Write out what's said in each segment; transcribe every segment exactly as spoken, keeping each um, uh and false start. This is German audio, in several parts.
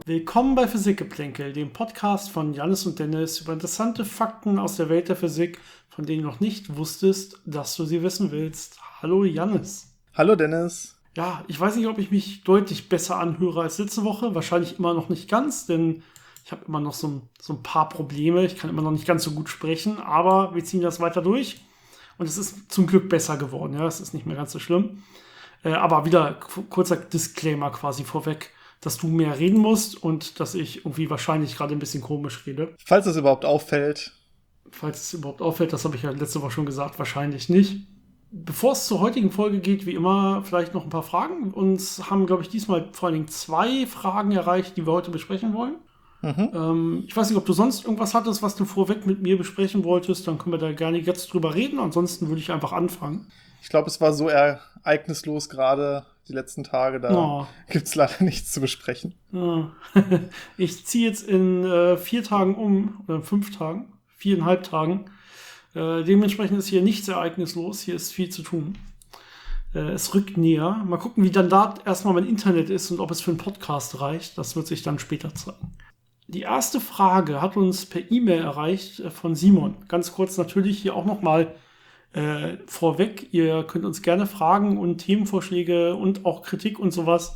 Willkommen bei Physikgeplänkel, dem Podcast von Jannis und Dennis über interessante Fakten aus der Welt der Physik, von denen du noch nicht wusstest, dass du sie wissen willst. Hallo Jannis. Hallo Dennis. Ja, ich weiß nicht, ob ich mich deutlich besser anhöre als letzte Woche. Wahrscheinlich immer noch nicht ganz, denn ich habe immer noch so ein, so ein paar Probleme. Ich kann immer noch nicht ganz so gut sprechen, aber wir ziehen das weiter durch. Und es ist zum Glück besser geworden. Ja, es ist nicht mehr ganz so schlimm. Äh, aber wieder k- kurzer Disclaimer quasi vorweg, dass du mehr reden musst und dass ich irgendwie wahrscheinlich gerade ein bisschen komisch rede. Falls es überhaupt auffällt. Falls es überhaupt auffällt, das habe ich ja letzte Woche schon gesagt, wahrscheinlich nicht. Bevor es zur heutigen Folge geht, wie immer, vielleicht noch ein paar Fragen. Uns haben, glaube ich, diesmal vor allen Dingen zwei Fragen erreicht, die wir heute besprechen wollen. Mhm. Ähm, ich weiß nicht, ob du sonst irgendwas hattest, was du vorweg mit mir besprechen wolltest. Dann können wir da gerne jetzt drüber reden. Ansonsten würde ich einfach anfangen. Ich glaube, es war so ereignislos gerade die letzten Tage. Da Oh. gibt es leider nichts zu besprechen. Ja. Ich ziehe jetzt in äh, vier Tagen um, oder in fünf Tagen, viereinhalb Tagen. Äh, dementsprechend ist hier nichts ereignislos. Hier ist viel zu tun. Äh, es rückt näher. Mal gucken, wie dann da erstmal mein Internet ist und ob es für einen Podcast reicht. Das wird sich dann später zeigen. Die erste Frage hat uns per E-Mail erreicht äh, von Simon. Ganz kurz natürlich hier auch nochmal äh, vorweg. Ihr könnt uns gerne Fragen und Themenvorschläge und auch Kritik und sowas,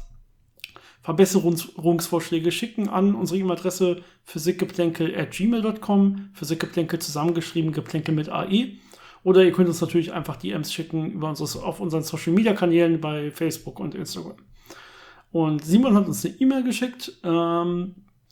Verbesserungsvorschläge schicken an unsere E-Mail-Adresse physikgeplänkel at gmail dot com. Physikgeplänkel zusammengeschrieben, Geplänkel mit A E. Oder ihr könnt uns natürlich einfach D Ms schicken über unseres, auf unseren Social-Media-Kanälen bei Facebook und Instagram. Und Simon hat uns eine E-Mail geschickt. Ähm,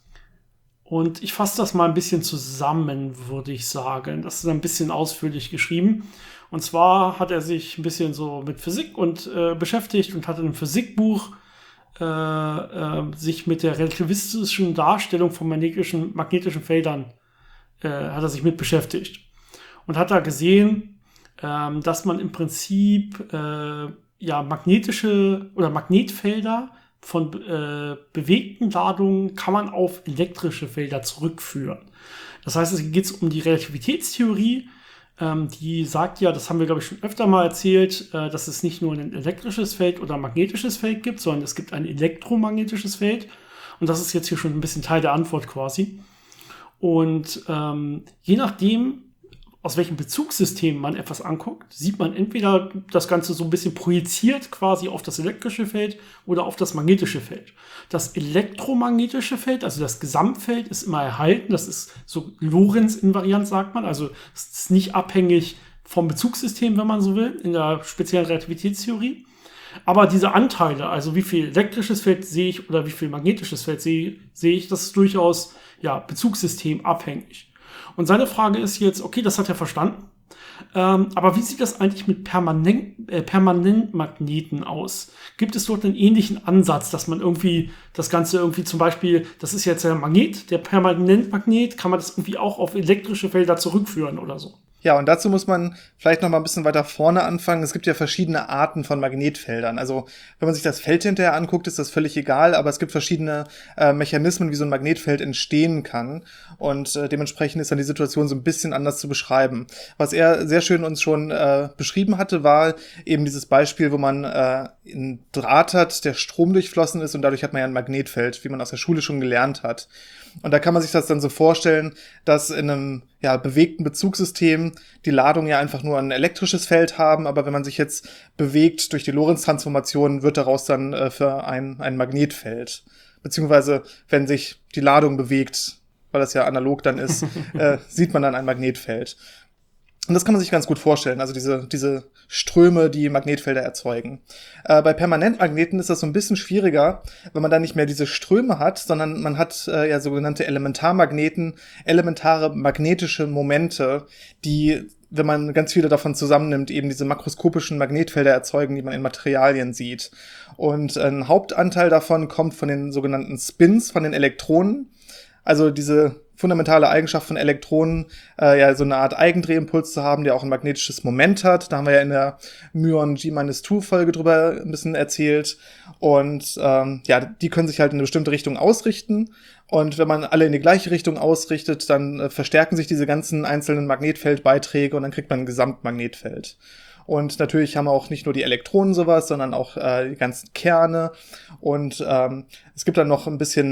Und ich fasse das mal ein bisschen zusammen, würde ich sagen. Das ist ein bisschen ausführlich geschrieben. Und zwar hat er sich ein bisschen so mit Physik und äh, beschäftigt und hat in einem Physikbuch äh, äh, sich mit der relativistischen Darstellung von magnetischen, magnetischen Feldern äh, hat er sich mit beschäftigt. Und hat da gesehen, ähm, dass man im Prinzip äh, ja magnetische oder Magnetfelder von äh, bewegten Ladungen kann man auf elektrische Felder zurückführen. Das heißt, es geht um die Relativitätstheorie. Ähm, die sagt ja, das haben wir, glaube ich, schon öfter mal erzählt, äh, dass es nicht nur ein elektrisches Feld oder ein magnetisches Feld gibt, sondern es gibt ein elektromagnetisches Feld. Und das ist jetzt hier schon ein bisschen Teil der Antwort quasi. Und ähm, je nachdem, aus welchem Bezugssystem man etwas anguckt, sieht man entweder das Ganze so ein bisschen projiziert quasi auf das elektrische Feld oder auf das magnetische Feld. Das elektromagnetische Feld, also das Gesamtfeld, ist immer erhalten. Das ist so Lorentz-invariant, sagt man. Also es ist nicht abhängig vom Bezugssystem, wenn man so will, in der speziellen Relativitätstheorie. Aber diese Anteile, also wie viel elektrisches Feld sehe ich oder wie viel magnetisches Feld sehe, sehe ich, das ist durchaus ja, bezugssystemabhängig. Und seine Frage ist jetzt, okay, das hat er verstanden, ähm, aber wie sieht das eigentlich mit Permanent, äh, Permanentmagneten aus? Gibt es dort einen ähnlichen Ansatz, dass man irgendwie das Ganze irgendwie zum Beispiel, das ist jetzt der Magnet, der Permanentmagnet, kann man das irgendwie auch auf elektrische Felder zurückführen oder so? Ja, und dazu muss man vielleicht noch mal ein bisschen weiter vorne anfangen. Es gibt ja verschiedene Arten von Magnetfeldern. Also wenn man sich das Feld hinterher anguckt, ist das völlig egal, aber es gibt verschiedene äh, Mechanismen, wie so ein Magnetfeld entstehen kann. Und äh, dementsprechend ist dann die Situation so ein bisschen anders zu beschreiben. Was er sehr schön uns schon äh, beschrieben hatte, war eben dieses Beispiel, wo man äh, einen Draht hat, der Strom durchflossen ist und dadurch hat man ja ein Magnetfeld, wie man aus der Schule schon gelernt hat. Und da kann man sich das dann so vorstellen, dass in einem ja, bewegten Bezugssystem die Ladungen ja einfach nur ein elektrisches Feld haben, aber wenn man sich jetzt bewegt durch die Lorentz-Transformation, wird daraus dann äh, für ein, ein Magnetfeld. Beziehungsweise, wenn sich die Ladung bewegt, weil das ja analog dann ist, äh, sieht man dann ein Magnetfeld. Und das kann man sich ganz gut vorstellen, also diese, diese Ströme, die Magnetfelder erzeugen. Äh, bei Permanentmagneten ist das so ein bisschen schwieriger, weil man da nicht mehr diese Ströme hat, sondern man hat äh, ja sogenannte Elementarmagneten, elementare magnetische Momente, die, wenn man ganz viele davon zusammennimmt, eben diese makroskopischen Magnetfelder erzeugen, die man in Materialien sieht. Und ein Hauptanteil davon kommt von den sogenannten Spins, von den Elektronen. Also diese fundamentale Eigenschaft von Elektronen, äh, ja, so eine Art Eigendrehimpuls zu haben, der auch ein magnetisches Moment hat. Da haben wir ja in der Myon G zwei Folge drüber ein bisschen erzählt. Und ähm, ja, die können sich halt in eine bestimmte Richtung ausrichten. Und wenn man alle in die gleiche Richtung ausrichtet, dann äh, verstärken sich diese ganzen einzelnen Magnetfeldbeiträge und dann kriegt man ein Gesamtmagnetfeld. Und natürlich haben auch nicht nur die Elektronen sowas, sondern auch äh, die ganzen Kerne. Und ähm, es gibt dann noch ein bisschen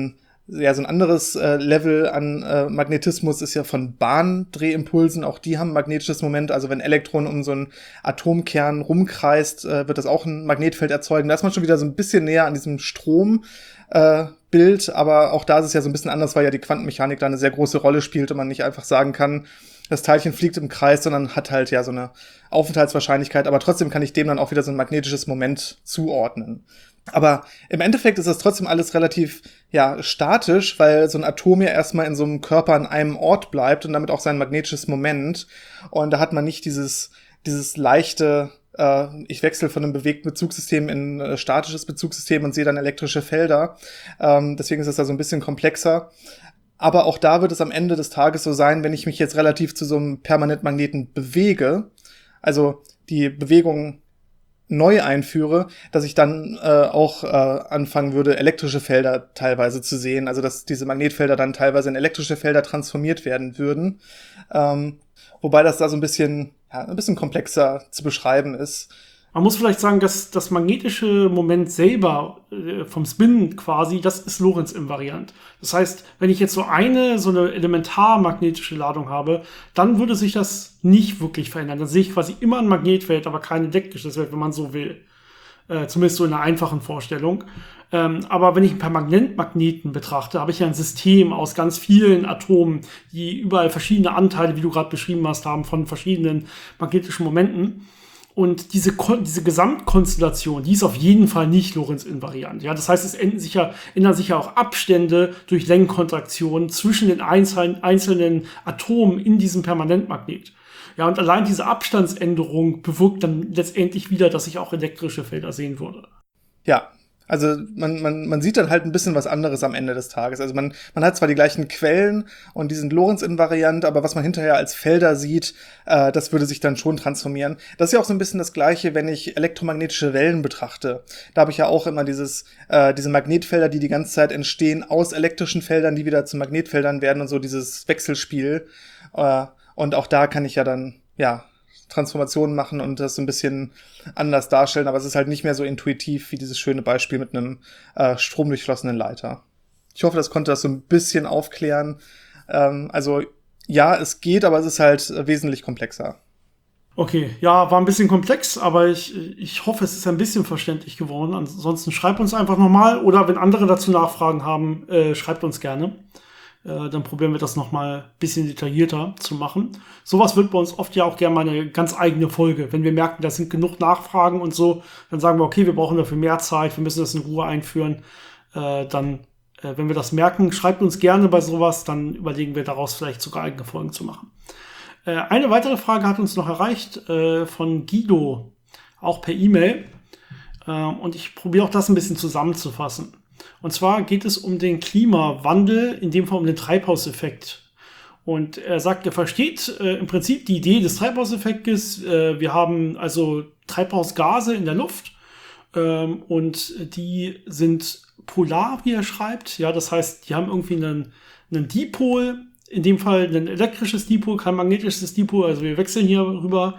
ja, so ein anderes äh, Level an äh, Magnetismus ist ja von Bahndrehimpulsen. Auch die haben ein magnetisches Moment. Also wenn Elektron um so einen Atomkern rumkreist, äh, wird das auch ein Magnetfeld erzeugen. Da ist man schon wieder so ein bisschen näher an diesem Strom. Äh, Bild, aber auch da ist es ja so ein bisschen anders, weil ja die Quantenmechanik da eine sehr große Rolle spielt und man nicht einfach sagen kann, das Teilchen fliegt im Kreis, sondern hat halt ja so eine Aufenthaltswahrscheinlichkeit, aber trotzdem kann ich dem dann auch wieder so ein magnetisches Moment zuordnen. Aber im Endeffekt ist das trotzdem alles relativ, ja, statisch, weil so ein Atom ja erstmal in so einem Körper an einem Ort bleibt und damit auch sein magnetisches Moment. Und da hat man nicht dieses, dieses leichte, äh, ich wechsle von einem bewegten Bezugssystem in ein statisches Bezugssystem und sehe dann elektrische Felder. Ähm, deswegen ist es da so ein bisschen komplexer. Aber auch da wird es am Ende des Tages so sein, wenn ich mich jetzt relativ zu so einem Permanentmagneten bewege, also die Bewegung neu einführe, dass ich dann äh, auch äh, anfangen würde, elektrische Felder teilweise zu sehen, also dass diese Magnetfelder dann teilweise in elektrische Felder transformiert werden würden, ähm, wobei das da so ein bisschen, ja, ein bisschen komplexer zu beschreiben ist. Man muss vielleicht sagen, dass das magnetische Moment selber äh, vom Spin quasi, das ist Lorentz-invariant. Das heißt, wenn ich jetzt so eine, so eine elementarmagnetische Ladung habe, dann würde sich das nicht wirklich verändern. Dann sehe ich quasi immer ein Magnetfeld, aber kein elektrisches Feld, wenn man so will. Äh, zumindest so in einer einfachen Vorstellung. Ähm, aber wenn ich einen Permanentmagneten betrachte, habe ich ja ein System aus ganz vielen Atomen, die überall verschiedene Anteile, wie du gerade beschrieben hast, haben von verschiedenen magnetischen Momenten. Und diese, diese Gesamtkonstellation, die ist auf jeden Fall nicht Lorentz-invariant. Ja, das heißt, es ändern sich ja, ändern sich ja auch Abstände durch Längenkontraktionen zwischen den einzelnen, einzelnen Atomen in diesem Permanentmagnet. Ja, und allein diese Abstandsänderung bewirkt dann letztendlich wieder, dass ich auch elektrische Felder sehen würde. Ja. Also man, man, man sieht dann halt ein bisschen was anderes am Ende des Tages. Also man, man hat zwar die gleichen Quellen und die sind Lorentz-invariant, aber was man hinterher als Felder sieht, äh, das würde sich dann schon transformieren. Das ist ja auch so ein bisschen das Gleiche, wenn ich elektromagnetische Wellen betrachte. Da habe ich ja auch immer dieses, äh, diese Magnetfelder, die die ganze Zeit entstehen aus elektrischen Feldern, die wieder zu Magnetfeldern werden und so dieses Wechselspiel. Äh, und auch da kann ich ja dann, ja, Transformationen machen und das so ein bisschen anders darstellen, aber es ist halt nicht mehr so intuitiv wie dieses schöne Beispiel mit einem äh, stromdurchflossenen Leiter. Ich hoffe, das konnte das so ein bisschen aufklären. Ähm, also ja, es geht, aber es ist halt äh, wesentlich komplexer. Okay, ja, war ein bisschen komplex, aber ich, ich hoffe, es ist ein bisschen verständlich geworden. Ansonsten schreibt uns einfach nochmal oder wenn andere dazu Nachfragen haben, äh, schreibt uns gerne. Äh, dann probieren wir das nochmal ein bisschen detaillierter zu machen. Sowas wird bei uns oft ja auch gerne mal eine ganz eigene Folge. Wenn wir merken, da sind genug Nachfragen und so, dann sagen wir, okay, wir brauchen dafür mehr Zeit, wir müssen das in Ruhe einführen. Äh, dann, äh, wenn wir das merken, schreibt uns gerne bei sowas, dann überlegen wir daraus vielleicht sogar eigene Folgen zu machen. Äh, eine weitere Frage hat uns noch erreicht äh, von Guido, auch per E-Mail. Äh, und ich probiere auch das ein bisschen zusammenzufassen. Und zwar geht es um den Klimawandel, in dem Fall um den Treibhauseffekt. Und er sagt, er versteht äh, im Prinzip die Idee des Treibhauseffektes. Äh, wir haben also Treibhausgase in der Luft ähm, und die sind polar, wie er schreibt. Ja, das heißt, die haben irgendwie einen, einen Dipol, in dem Fall ein elektrisches Dipol, kein magnetisches Dipol. Also wir wechseln hier rüber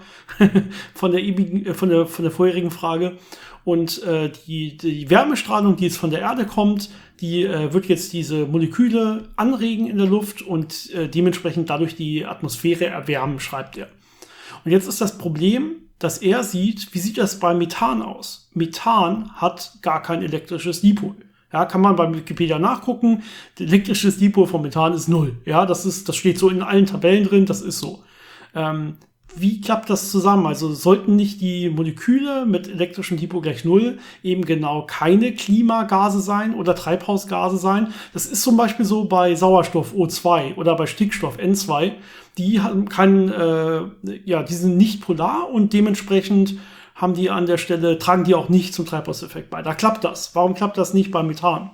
von der ewigen, von der, von der vorherigen Frage. Und äh, die, die Wärmestrahlung, die jetzt von der Erde kommt, die äh, wird jetzt diese Moleküle anregen in der Luft und äh, dementsprechend dadurch die Atmosphäre erwärmen, schreibt er. Und jetzt ist das Problem, dass er sieht, wie sieht das bei Methan aus? Methan hat gar kein elektrisches Dipol. Ja, kann man bei Wikipedia nachgucken. Das elektrisches Dipol von Methan ist null. Ja, das ist, das steht so in allen Tabellen drin, das ist so. Ähm, Wie klappt das zusammen? Also sollten nicht die Moleküle mit elektrischem Dipol gleich null eben genau keine Klimagase sein oder Treibhausgase sein? Das ist zum Beispiel so bei Sauerstoff O zwei oder bei Stickstoff N zwei. Die haben keinen, äh, ja, die sind nicht polar und dementsprechend haben die an der Stelle, tragen die auch nicht zum Treibhauseffekt bei. Da klappt das. Warum klappt das nicht bei Methan?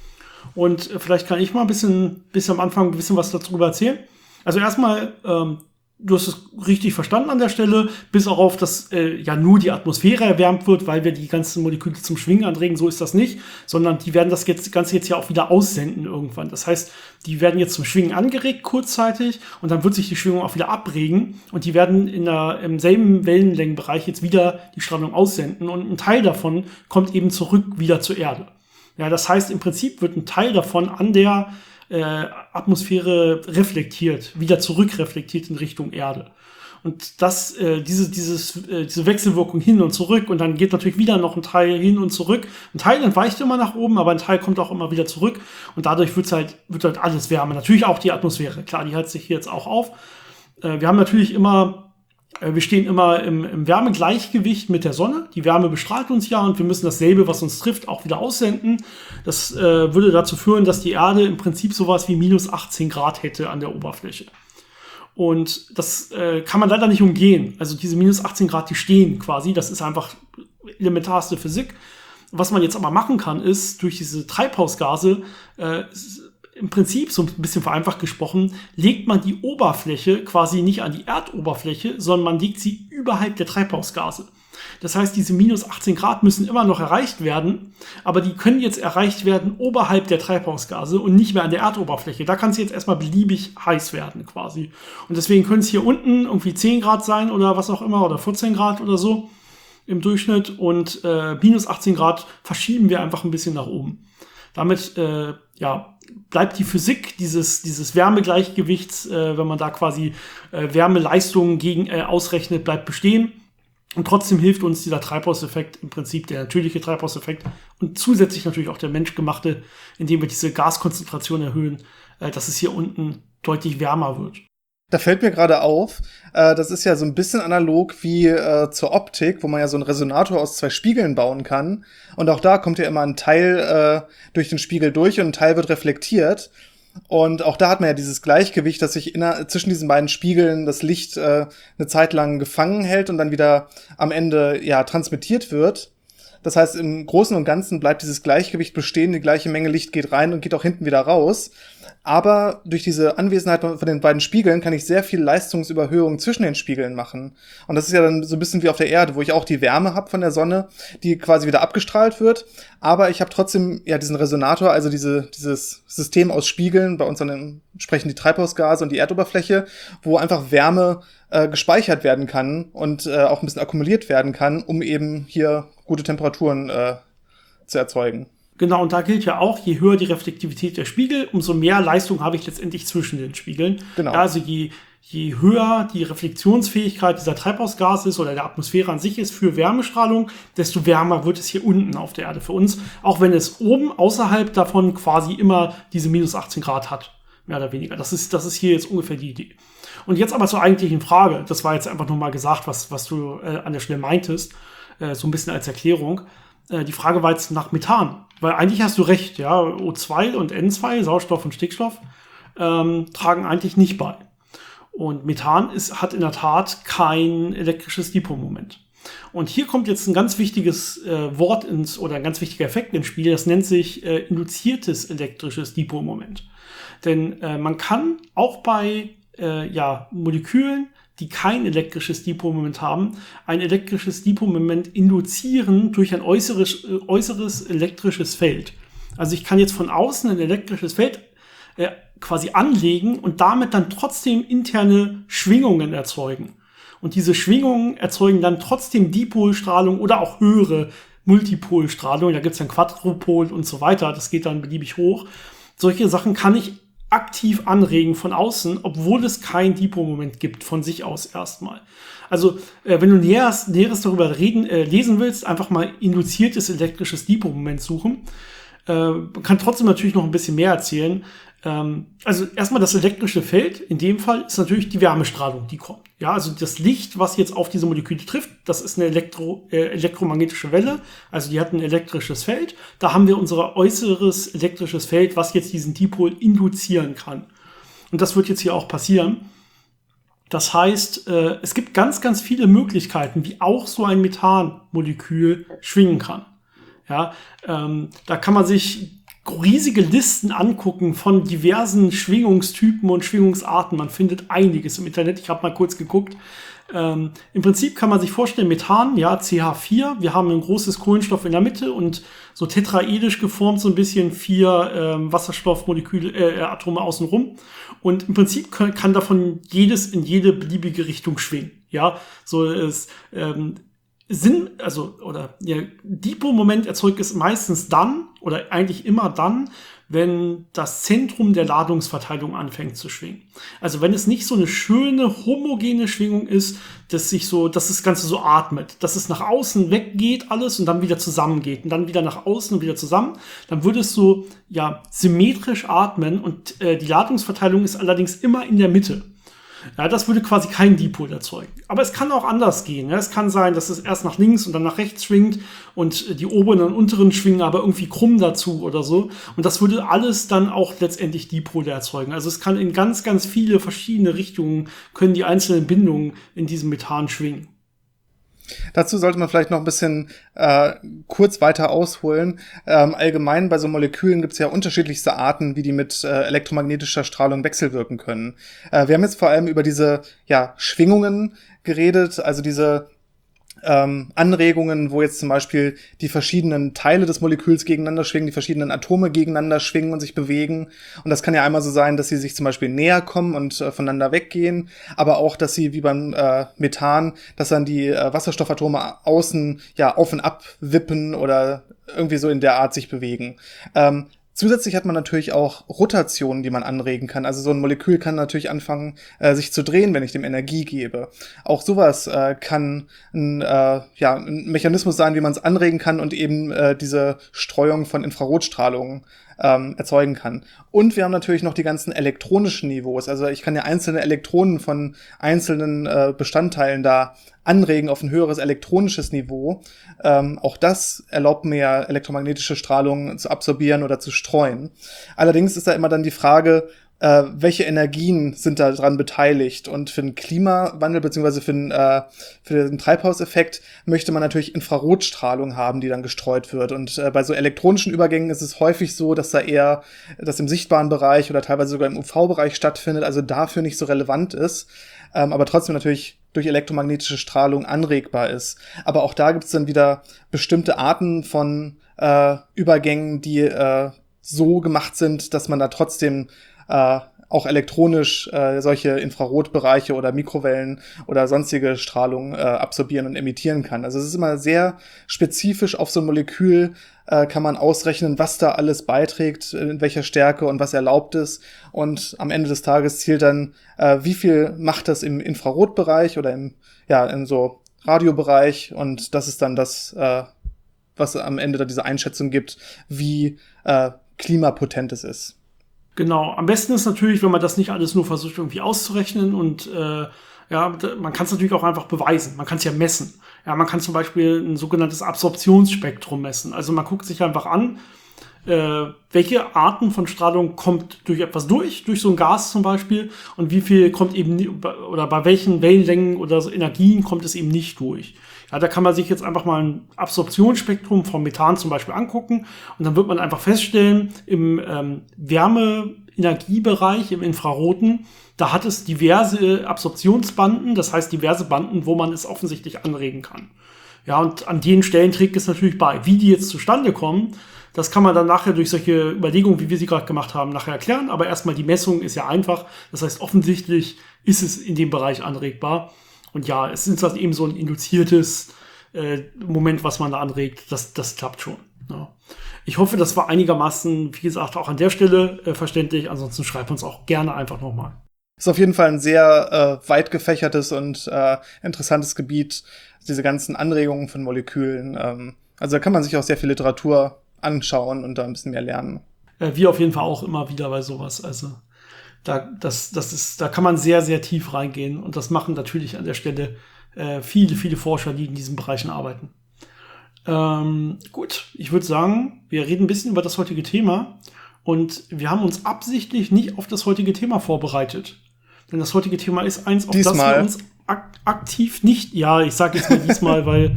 Und äh, vielleicht kann ich mal ein bisschen, bisschen am Anfang ein bisschen was darüber erzählen. Also erstmal, ähm, du hast es richtig verstanden an der Stelle, bis auch auf, dass äh, ja nur die Atmosphäre erwärmt wird, weil wir die ganzen Moleküle zum Schwingen anregen, so ist das nicht, sondern die werden das jetzt, Ganze jetzt ja auch wieder aussenden irgendwann. Das heißt, die werden jetzt zum Schwingen angeregt kurzzeitig und dann wird sich die Schwingung auch wieder abregen und die werden in der, im selben Wellenlängenbereich jetzt wieder die Strahlung aussenden und ein Teil davon kommt eben zurück wieder zur Erde. Ja, das heißt, im Prinzip wird ein Teil davon an der äh, Atmosphäre reflektiert, wieder zurückreflektiert in Richtung Erde. Und das, äh, diese, dieses, äh, diese Wechselwirkung hin und zurück, und dann geht natürlich wieder noch ein Teil hin und zurück. Ein Teil entweicht immer nach oben, aber ein Teil kommt auch immer wieder zurück. Und dadurch wird's halt, wird halt alles wärmer. Natürlich auch die Atmosphäre. Klar, die heizt sich hier jetzt auch auf. Äh, wir haben natürlich immer, äh, wir stehen immer im, im Wärmegleichgewicht mit der Sonne. Die Wärme bestrahlt uns ja und wir müssen dasselbe, was uns trifft, auch wieder aussenden. Das äh, würde dazu führen, dass die Erde im Prinzip sowas wie minus achtzehn Grad hätte an der Oberfläche. Und das äh, kann man leider nicht umgehen. Also diese minus achtzehn Grad, die stehen quasi. Das ist einfach elementarste Physik. Was man jetzt aber machen kann, ist, durch diese Treibhausgase, äh, im Prinzip, so ein bisschen vereinfacht gesprochen, legt man die Oberfläche quasi nicht an die Erdoberfläche, sondern man legt sie überhalb der Treibhausgase. Das heißt, diese minus achtzehn Grad müssen immer noch erreicht werden, aber die können jetzt erreicht werden oberhalb der Treibhausgase und nicht mehr an der Erdoberfläche. Da kann es jetzt erstmal beliebig heiß werden quasi. Und deswegen können es hier unten irgendwie zehn Grad sein oder was auch immer oder vierzehn Grad oder so im Durchschnitt und äh, minus achtzehn Grad verschieben wir einfach ein bisschen nach oben. Damit äh, ja, bleibt die Physik dieses, dieses Wärmegleichgewichts, äh, wenn man da quasi äh, Wärmeleistungen gegen äh, ausrechnet, bleibt bestehen. Und trotzdem hilft uns dieser Treibhauseffekt, im Prinzip der natürliche Treibhauseffekt und zusätzlich natürlich auch der menschgemachte, indem wir diese Gaskonzentration erhöhen, äh, dass es hier unten deutlich wärmer wird. Da fällt mir gerade auf, äh, das ist ja so ein bisschen analog wie äh, zur Optik, wo man ja so einen Resonator aus zwei Spiegeln bauen kann. Und auch da kommt ja immer ein Teil äh, durch den Spiegel durch und ein Teil wird reflektiert. Und auch da hat man ja dieses Gleichgewicht, dass sich inner- zwischen diesen beiden Spiegeln das Licht äh, eine Zeit lang gefangen hält und dann wieder am Ende ja transmittiert wird. Das heißt, im Großen und Ganzen bleibt dieses Gleichgewicht bestehen, die gleiche Menge Licht geht rein und geht auch hinten wieder raus. Aber durch diese Anwesenheit von den beiden Spiegeln kann ich sehr viel Leistungsüberhöhung zwischen den Spiegeln machen. Und das ist ja dann so ein bisschen wie auf der Erde, wo ich auch die Wärme habe von der Sonne, die quasi wieder abgestrahlt wird. Aber ich habe trotzdem ja diesen Resonator, also diese dieses System aus Spiegeln, bei uns dann entsprechend die Treibhausgase und die Erdoberfläche, wo einfach Wärme äh, gespeichert werden kann und äh, auch ein bisschen akkumuliert werden kann, um eben hier gute Temperaturen äh, zu erzeugen. Genau, und da gilt ja auch, je höher die Reflektivität der Spiegel, umso mehr Leistung habe ich letztendlich zwischen den Spiegeln. Genau. Ja, also je, je höher die Reflexionsfähigkeit dieser Treibhausgase ist oder der Atmosphäre an sich ist für Wärmestrahlung, desto wärmer wird es hier unten auf der Erde für uns, auch wenn es oben außerhalb davon quasi immer diese minus achtzehn Grad hat, mehr oder weniger. Das ist, das ist hier jetzt ungefähr die Idee. Und jetzt aber zur eigentlichen Frage. Das war jetzt einfach nur mal gesagt, was, was du äh, an der Stelle meintest, äh, so ein bisschen als Erklärung. Die Frage war jetzt nach Methan, weil eigentlich hast du recht, ja, O zwei und N zwei, Sauerstoff und Stickstoff, ähm, tragen eigentlich nicht bei. Und Methan ist, hat in der Tat kein elektrisches Dipolmoment. Und hier kommt jetzt ein ganz wichtiges äh, Wort ins, oder ein ganz wichtiger Effekt ins Spiel, das nennt sich äh, induziertes elektrisches Dipolmoment. Denn äh, man kann auch bei äh, ja, Molekülen, die kein elektrisches Dipolmoment haben, ein elektrisches Dipolmoment induzieren durch ein äußeres, äh, äußeres elektrisches Feld. Also ich kann jetzt von außen ein elektrisches Feld äh, quasi anlegen und damit dann trotzdem interne Schwingungen erzeugen. Und diese Schwingungen erzeugen dann trotzdem Dipolstrahlung oder auch höhere Multipolstrahlung. Da gibt es dann Quadrupol und so weiter. Das geht dann beliebig hoch. Solche Sachen kann ich aktiv anregen von außen, obwohl es kein Dipolmoment gibt, von sich aus erstmal. Also, äh, wenn du Näheres, Näheres darüber reden, äh, lesen willst, einfach mal induziertes elektrisches Dipolmoment suchen. Äh, man kann trotzdem natürlich noch ein bisschen mehr erzählen. Ähm, also erstmal das elektrische Feld, in dem Fall ist natürlich die Wärmestrahlung, die kommt. Ja, also das Licht, was jetzt auf diese Moleküle trifft, das ist eine Elektro, äh, elektromagnetische Welle, also die hat ein elektrisches Feld. Da haben wir unser äußeres elektrisches Feld, was jetzt diesen Dipol induzieren kann. Und das wird jetzt hier auch passieren. Das heißt, äh, es gibt ganz, ganz viele Möglichkeiten, wie auch so ein Methanmolekül schwingen kann. Ja, ähm, da kann man sich riesige Listen angucken von diversen Schwingungstypen und Schwingungsarten. Man findet einiges im Internet. Ich habe mal kurz geguckt. Ähm, Im Prinzip kann man sich vorstellen, Methan, ja, C H vier. Wir haben ein großes Kohlenstoff in der Mitte und so tetraedisch geformt so ein bisschen vier ähm, Wasserstoffmoleküle, äh, Atome außenrum. Und im Prinzip kann, kann davon jedes in jede beliebige Richtung schwingen. Ja, so ist, ähm, Sinn, also, oder der Dipolmoment erzeugt es meistens dann, oder eigentlich immer dann, wenn das Zentrum der Ladungsverteilung anfängt zu schwingen. Also wenn es nicht so eine schöne, homogene Schwingung ist, dass sich so, dass das Ganze so atmet, dass es nach außen weggeht alles und dann wieder zusammengeht und dann wieder nach außen und wieder zusammen, dann würde es so, ja, symmetrisch atmen und äh, die Ladungsverteilung ist allerdings immer in der Mitte. Ja, das würde quasi kein Dipol erzeugen. Aber es kann auch anders gehen. Ja. Es kann sein, dass es erst nach links und dann nach rechts schwingt und die oberen und unteren schwingen aber irgendwie krumm dazu oder so. Und das würde alles dann auch letztendlich Dipole erzeugen. Also es kann in ganz, ganz viele verschiedene Richtungen können die einzelnen Bindungen in diesem Methan schwingen. Dazu sollte man vielleicht noch ein bisschen äh, kurz weiter ausholen. Ähm, allgemein bei so Molekülen gibt es ja unterschiedlichste Arten, wie die mit äh, elektromagnetischer Strahlung wechselwirken können. Äh, wir haben jetzt vor allem über diese ja, Schwingungen geredet, also diese ähm, Anregungen, wo jetzt zum Beispiel die verschiedenen Teile des Moleküls gegeneinander schwingen, die verschiedenen Atome gegeneinander schwingen und sich bewegen. Und das kann ja einmal so sein, dass sie sich zum Beispiel näher kommen und äh, voneinander weggehen, aber auch, dass sie wie beim äh, Methan, dass dann die äh, Wasserstoffatome außen ja auf und ab wippen oder irgendwie so in der Art sich bewegen. Ähm, Zusätzlich hat man natürlich auch Rotationen, die man anregen kann. Also so ein Molekül kann natürlich anfangen, äh, sich zu drehen, wenn ich dem Energie gebe. Auch sowas äh, kann ein, äh, ja, ein Mechanismus sein, wie man es anregen kann und eben äh, diese Streuung von Infrarotstrahlung ähm, erzeugen kann. Und wir haben natürlich noch die ganzen elektronischen Niveaus. Also ich kann ja einzelne Elektronen von einzelnen äh, Bestandteilen da anregen auf ein höheres elektronisches Niveau. Ähm, auch das erlaubt mir, elektromagnetische Strahlung zu absorbieren oder zu streuen. Allerdings ist da immer dann die Frage, äh, welche Energien sind da dran beteiligt? Und für den Klimawandel beziehungsweise für den, äh, für den Treibhauseffekt möchte man natürlich Infrarotstrahlung haben, die dann gestreut wird. Und äh, bei so elektronischen Übergängen ist es häufig so, dass da eher das im sichtbaren Bereich oder teilweise sogar im U V-Bereich stattfindet, also dafür nicht so relevant ist. Ähm, aber trotzdem natürlich durch elektromagnetische Strahlung anregbar ist. Aber auch da gibt es dann wieder bestimmte Arten von äh, Übergängen, die äh, so gemacht sind, dass man da trotzdem äh, auch elektronisch äh, solche Infrarotbereiche oder Mikrowellen oder sonstige Strahlung äh, absorbieren und emittieren kann. Also es ist immer sehr spezifisch auf so ein Molekül, äh, kann man ausrechnen, was da alles beiträgt, in welcher Stärke und was erlaubt ist. Und am Ende des Tages zählt dann, äh, wie viel macht das im Infrarotbereich oder im, ja, in so Radiobereich. Und das ist dann das, äh, was am Ende da diese Einschätzung gibt, wie äh, klimapotent es ist. Genau, am besten ist natürlich, wenn man das nicht alles nur versucht irgendwie auszurechnen und äh, ja, man kann es natürlich auch einfach beweisen, man kann es ja messen. Ja, man kann zum Beispiel ein sogenanntes Absorptionsspektrum messen. Also man guckt sich einfach an, äh, welche Arten von Strahlung kommt durch etwas durch, durch so ein Gas zum Beispiel, und wie viel kommt eben, oder bei welchen Wellenlängen oder so Energien kommt es eben nicht durch. Ja, da kann man sich jetzt einfach mal ein Absorptionsspektrum vom Methan zum Beispiel angucken und dann wird man einfach feststellen, im ähm, Wärmeenergiebereich, im Infraroten, da hat es diverse Absorptionsbanden, das heißt diverse Banden, wo man es offensichtlich anregen kann. Ja, und an den Stellen trägt es natürlich bei. Wie die jetzt zustande kommen, das kann man dann nachher durch solche Überlegungen, wie wir sie gerade gemacht haben, nachher erklären. Aber erstmal die Messung ist ja einfach. Das heißt, offensichtlich ist es in dem Bereich anregbar. Und ja, es ist halt eben so ein induziertes äh, Moment, was man da anregt. Das, das klappt schon. Ja. Ich hoffe, das war einigermaßen, wie gesagt, auch an der Stelle äh, verständlich. Ansonsten schreibt uns auch gerne einfach nochmal. Ist auf jeden Fall ein sehr äh, weit gefächertes und äh, interessantes Gebiet, diese ganzen Anregungen von Molekülen. Ähm, also da kann man sich auch sehr viel Literatur anschauen und da ein bisschen mehr lernen. Äh, wir auf jeden Fall auch immer wieder bei sowas. Also da, das, das ist, da kann man sehr, sehr tief reingehen. Und das machen natürlich an der Stelle äh, viele, viele Forscher, die in diesen Bereichen arbeiten. Ähm, gut, ich würde sagen, wir reden ein bisschen über das heutige Thema. Und wir haben uns absichtlich nicht auf das heutige Thema vorbereitet. Denn das heutige Thema ist eins, auf diesmal. das wir uns ak- aktiv nicht, ja, ich sage jetzt mal diesmal, weil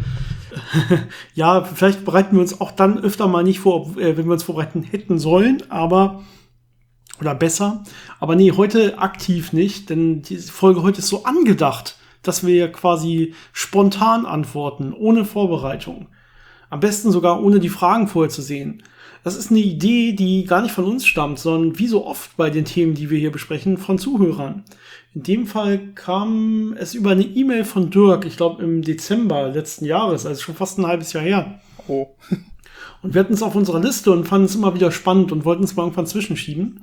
ja, vielleicht bereiten wir uns auch dann öfter mal nicht vor, ob, äh, wenn wir uns vorbereiten hätten sollen, aber oder besser. Aber nee, heute aktiv nicht, denn die Folge heute ist so angedacht, dass wir quasi spontan antworten, ohne Vorbereitung. Am besten sogar ohne die Fragen vorher zu sehen. Das ist eine Idee, die gar nicht von uns stammt, sondern wie so oft bei den Themen, die wir hier besprechen, von Zuhörern. In dem Fall kam es über eine E-Mail von Dirk, ich glaube im Dezember letzten Jahres, also schon fast ein halbes Jahr her. Oh. Und wir hatten es auf unserer Liste und fanden es immer wieder spannend und wollten es mal irgendwann zwischenschieben.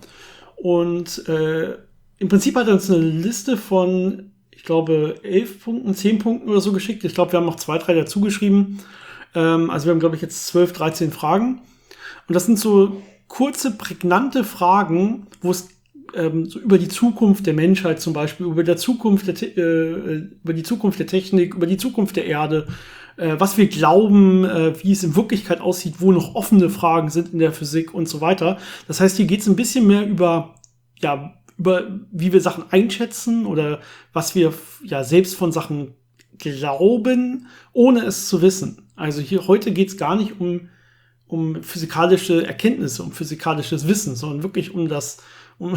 Und äh, im Prinzip hat er uns eine Liste von, ich glaube, elf Punkten, zehn Punkten oder so geschickt. Ich glaube, wir haben noch zwei, drei dazu geschrieben. Ähm, also wir haben, glaube ich, jetzt zwölf, dreizehn Fragen. Und das sind so kurze, prägnante Fragen, wo es ähm, so über die Zukunft der Menschheit zum Beispiel, über, der Zukunft der, Te- äh, über die Zukunft der Technik, über die Zukunft der Erde, äh, was wir glauben, äh, wie es in Wirklichkeit aussieht, wo noch offene Fragen sind in der Physik und so weiter. Das heißt, hier geht es ein bisschen mehr über, ja, über wie wir Sachen einschätzen oder was wir ja selbst von Sachen glauben, ohne es zu wissen. Also hier heute geht es gar nicht um um physikalische Erkenntnisse, um physikalisches Wissen, sondern wirklich um das, um,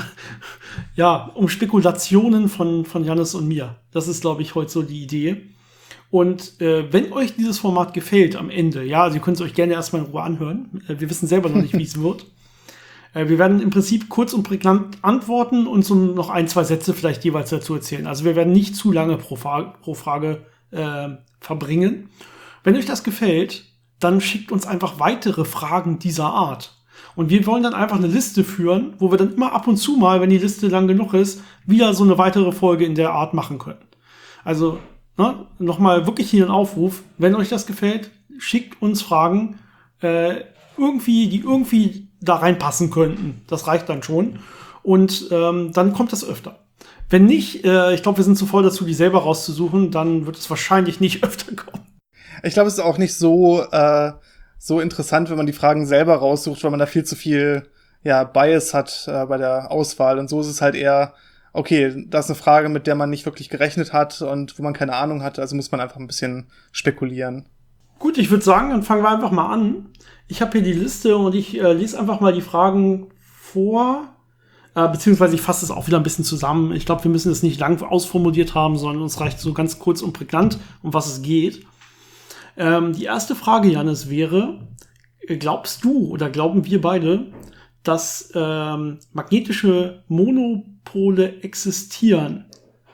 ja, um Spekulationen von, von Jannis und mir. Das ist, glaube ich, heute so die Idee. Und äh, wenn euch dieses Format gefällt am Ende, ja, also ihr könnt es euch gerne erstmal in Ruhe anhören. Äh, wir wissen selber noch nicht, wie es wird. Äh, wir werden im Prinzip kurz und prägnant antworten und so noch ein, zwei Sätze vielleicht jeweils dazu erzählen. Also wir werden nicht zu lange pro, Fra- pro Frage äh, verbringen. Wenn euch das gefällt, dann schickt uns einfach weitere Fragen dieser Art. Und wir wollen dann einfach eine Liste führen, wo wir dann immer ab und zu mal, wenn die Liste lang genug ist, wieder so eine weitere Folge in der Art machen können. Also ne, nochmal wirklich hier ein Aufruf, wenn euch das gefällt, schickt uns Fragen, äh, irgendwie, die irgendwie da reinpassen könnten. Das reicht dann schon. Und ähm, dann kommt das öfter. Wenn nicht, äh, ich glaube, wir sind zu voll dazu, die selber rauszusuchen, dann wird es wahrscheinlich nicht öfter kommen. Ich glaube, es ist auch nicht so, äh, so interessant, wenn man die Fragen selber raussucht, weil man da viel zu viel ja, Bias hat äh, bei der Auswahl. Und so ist es halt eher, okay, das ist eine Frage, mit der man nicht wirklich gerechnet hat und wo man keine Ahnung hat. Also muss man einfach ein bisschen spekulieren. Gut, ich würde sagen, dann fangen wir einfach mal an. Ich habe hier die Liste und ich äh, lese einfach mal die Fragen vor. Äh, beziehungsweise ich fasse es auch wieder ein bisschen zusammen. Ich glaube, wir müssen es nicht lang ausformuliert haben, sondern uns reicht so ganz kurz und prägnant, um was es geht. Ähm, die erste Frage, Jannis, wäre, glaubst du oder glauben wir beide, dass ähm, magnetische Monopole existieren?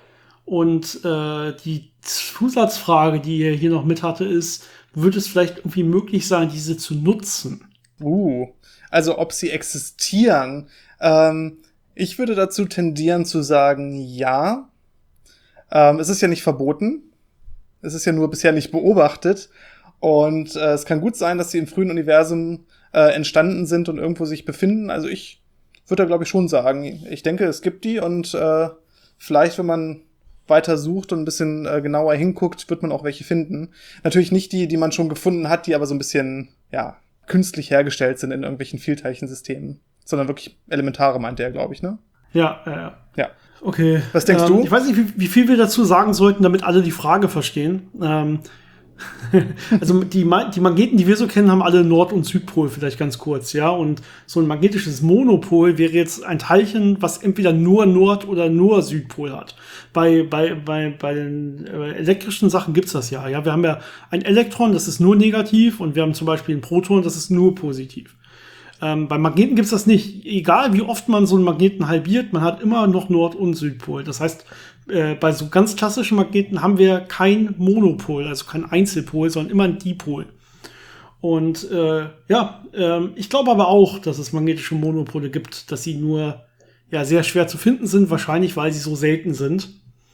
Und äh, die Zusatzfrage, die ihr hier noch mit hatte, ist, wird es vielleicht irgendwie möglich sein, diese zu nutzen? Uh, also ob sie existieren. Ähm, ich würde dazu tendieren zu sagen, ja. Ähm, es ist ja nicht verboten. Es ist ja nur bisher nicht beobachtet. Und äh, es kann gut sein, dass sie im frühen Universum äh, entstanden sind und irgendwo sich befinden. Also ich würde da, glaube ich, schon sagen, ich denke, es gibt die. Und äh, vielleicht, wenn man weiter sucht und ein bisschen äh, genauer hinguckt, wird man auch welche finden. Natürlich nicht die, die man schon gefunden hat, die aber so ein bisschen, ja, künstlich hergestellt sind in irgendwelchen Vielteilchensystemen. Sondern wirklich elementare, meint der, glaube ich, ne? Ja, ja, ja. Ja. Okay. Was denkst ähm, du? Ich weiß nicht, wie, wie viel wir dazu sagen sollten, damit alle die Frage verstehen. Ähm, also die, die Magneten, die wir so kennen, haben alle Nord- und Südpol, vielleicht ganz kurz, ja. Und so ein magnetisches Monopol wäre jetzt ein Teilchen, was entweder nur Nord- oder nur Südpol hat. Bei, bei, bei, bei den äh, elektrischen Sachen gibt's das ja. Ja, wir haben ja ein Elektron, das ist nur negativ, und wir haben zum Beispiel ein Proton, das ist nur positiv. Ähm, beim Magneten gibt's das nicht. Egal wie oft man so einen Magneten halbiert, man hat immer noch Nord- und Südpol. Das heißt, äh, bei so ganz klassischen Magneten haben wir kein Monopol, also kein Einzelpol, sondern immer ein Dipol. Und äh, ja, ähm, ich glaube aber auch, dass es magnetische Monopole gibt, dass sie nur ja sehr schwer zu finden sind, wahrscheinlich weil sie so selten sind.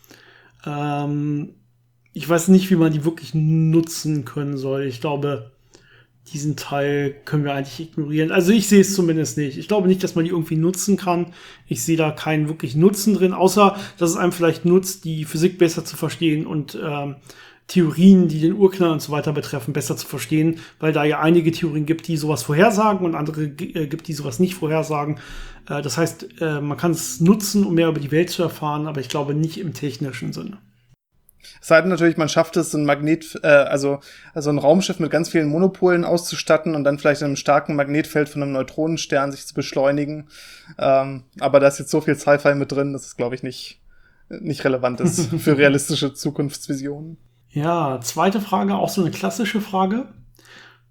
Ähm, ich weiß nicht, wie man die wirklich nutzen können soll. Ich glaube, diesen Teil können wir eigentlich ignorieren. Also ich sehe es zumindest nicht. Ich glaube nicht, dass man die irgendwie nutzen kann. Ich sehe da keinen wirklich Nutzen drin, außer dass es einem vielleicht nutzt, die Physik besser zu verstehen und ähm, Theorien, die den Urknall und so weiter betreffen, besser zu verstehen, weil da ja einige Theorien gibt, die sowas vorhersagen und andere äh, gibt, die sowas nicht vorhersagen. Äh, das heißt, äh, man kann es nutzen, um mehr über die Welt zu erfahren, aber ich glaube nicht im technischen Sinne. Es sei denn natürlich, man schafft es, ein Magnet, äh, also, also ein Raumschiff mit ganz vielen Monopolen auszustatten und dann vielleicht in einem starken Magnetfeld von einem Neutronenstern sich zu beschleunigen. Ähm, aber da ist jetzt so viel Sci-Fi mit drin, dass es, glaube ich, nicht, nicht relevant ist für realistische Zukunftsvisionen. Ja, zweite Frage, auch so eine klassische Frage.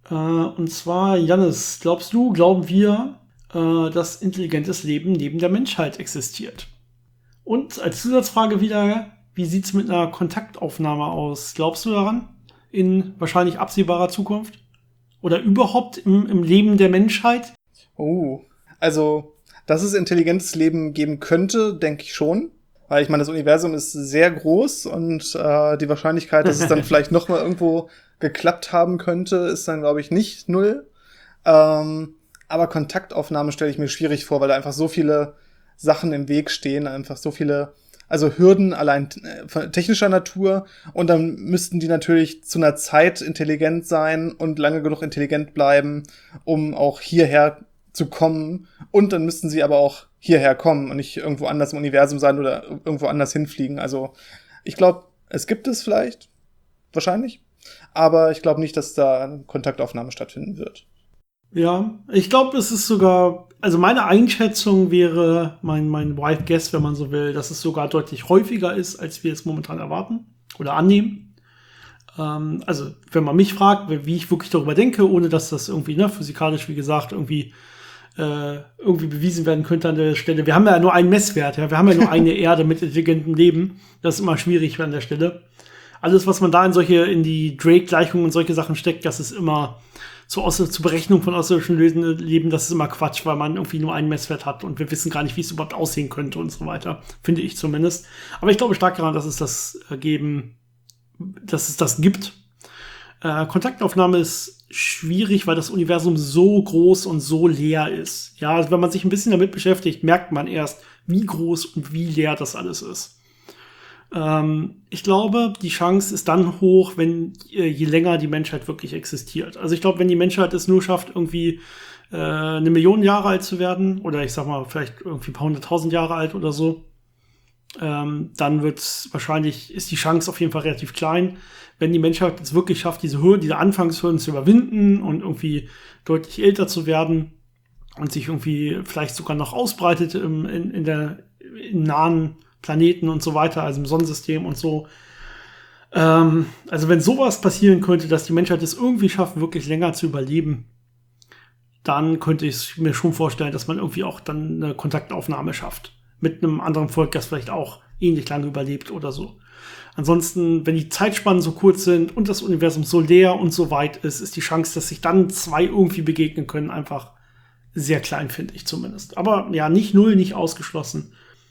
Äh, und zwar, Jannis, glaubst du, glauben wir, äh, dass intelligentes Leben neben der Menschheit existiert? Und als Zusatzfrage wieder, wie sieht es mit einer Kontaktaufnahme aus? Glaubst du daran? In wahrscheinlich absehbarer Zukunft? Oder überhaupt im, im Leben der Menschheit? Oh, also, dass es intelligentes Leben geben könnte, denke ich schon. Weil ich meine, das Universum ist sehr groß und äh, die Wahrscheinlichkeit, dass es dann vielleicht noch mal irgendwo geklappt haben könnte, ist dann, glaube ich, nicht null. Ähm, aber Kontaktaufnahme stelle ich mir schwierig vor, weil da einfach so viele Sachen im Weg stehen, einfach so viele, also Hürden allein äh, technischer Natur, und dann müssten die natürlich zu einer Zeit intelligent sein und lange genug intelligent bleiben, um auch hierher zu kommen, und dann müssten sie aber auch hierher kommen und nicht irgendwo anders im Universum sein oder irgendwo anders hinfliegen. Also ich glaube, es gibt es vielleicht, wahrscheinlich, aber ich glaube nicht, dass da eine Kontaktaufnahme stattfinden wird. Ja, ich glaube, es ist sogar, also meine Einschätzung wäre, mein, mein Wild Guess, wenn man so will, dass es sogar deutlich häufiger ist, als wir es momentan erwarten oder annehmen. Ähm, also, wenn man mich fragt, wie ich wirklich darüber denke, ohne dass das irgendwie, ne, physikalisch, wie gesagt, irgendwie, äh, irgendwie bewiesen werden könnte an der Stelle. Wir haben ja nur einen Messwert, ja, wir haben ja nur eine Erde mit intelligentem Leben. Das ist immer schwierig an der Stelle. Alles, was man da in solche, in die Drake-Gleichungen und solche Sachen steckt, das ist immer zur, zur Berechnung von außerirdischen Leben, das ist immer Quatsch, weil man irgendwie nur einen Messwert hat und wir wissen gar nicht, wie es überhaupt aussehen könnte und so weiter. Finde ich zumindest. Aber ich glaube stark daran, dass es das geben, dass es das gibt. Äh, Kontaktaufnahme ist schwierig, weil das Universum so groß und so leer ist. Ja, also wenn man sich ein bisschen damit beschäftigt, merkt man erst, wie groß und wie leer das alles ist. Ich glaube, die Chance ist dann hoch, wenn je länger die Menschheit wirklich existiert. Also ich glaube, wenn die Menschheit es nur schafft, irgendwie äh, eine Million Jahre alt zu werden, oder ich sag mal, vielleicht irgendwie ein paar hunderttausend Jahre alt oder so, ähm, dann wird wahrscheinlich, ist die Chance auf jeden Fall relativ klein. Wenn die Menschheit es wirklich schafft, diese Hürden, diese Anfangshürden zu überwinden und irgendwie deutlich älter zu werden und sich irgendwie vielleicht sogar noch ausbreitet im, in, in der in nahen Planeten und so weiter, also im Sonnensystem und so. Ähm, also wenn sowas passieren könnte, dass die Menschheit es irgendwie schafft, wirklich länger zu überleben, dann könnte ich mir schon vorstellen, dass man irgendwie auch dann eine Kontaktaufnahme schafft. Mit einem anderen Volk, das vielleicht auch ähnlich lange überlebt oder so. Ansonsten, wenn die Zeitspannen so kurz sind und das Universum so leer und so weit ist, ist die Chance, dass sich dann zwei irgendwie begegnen können, einfach sehr klein, finde ich zumindest. Aber ja, nicht null, nicht ausgeschlossen.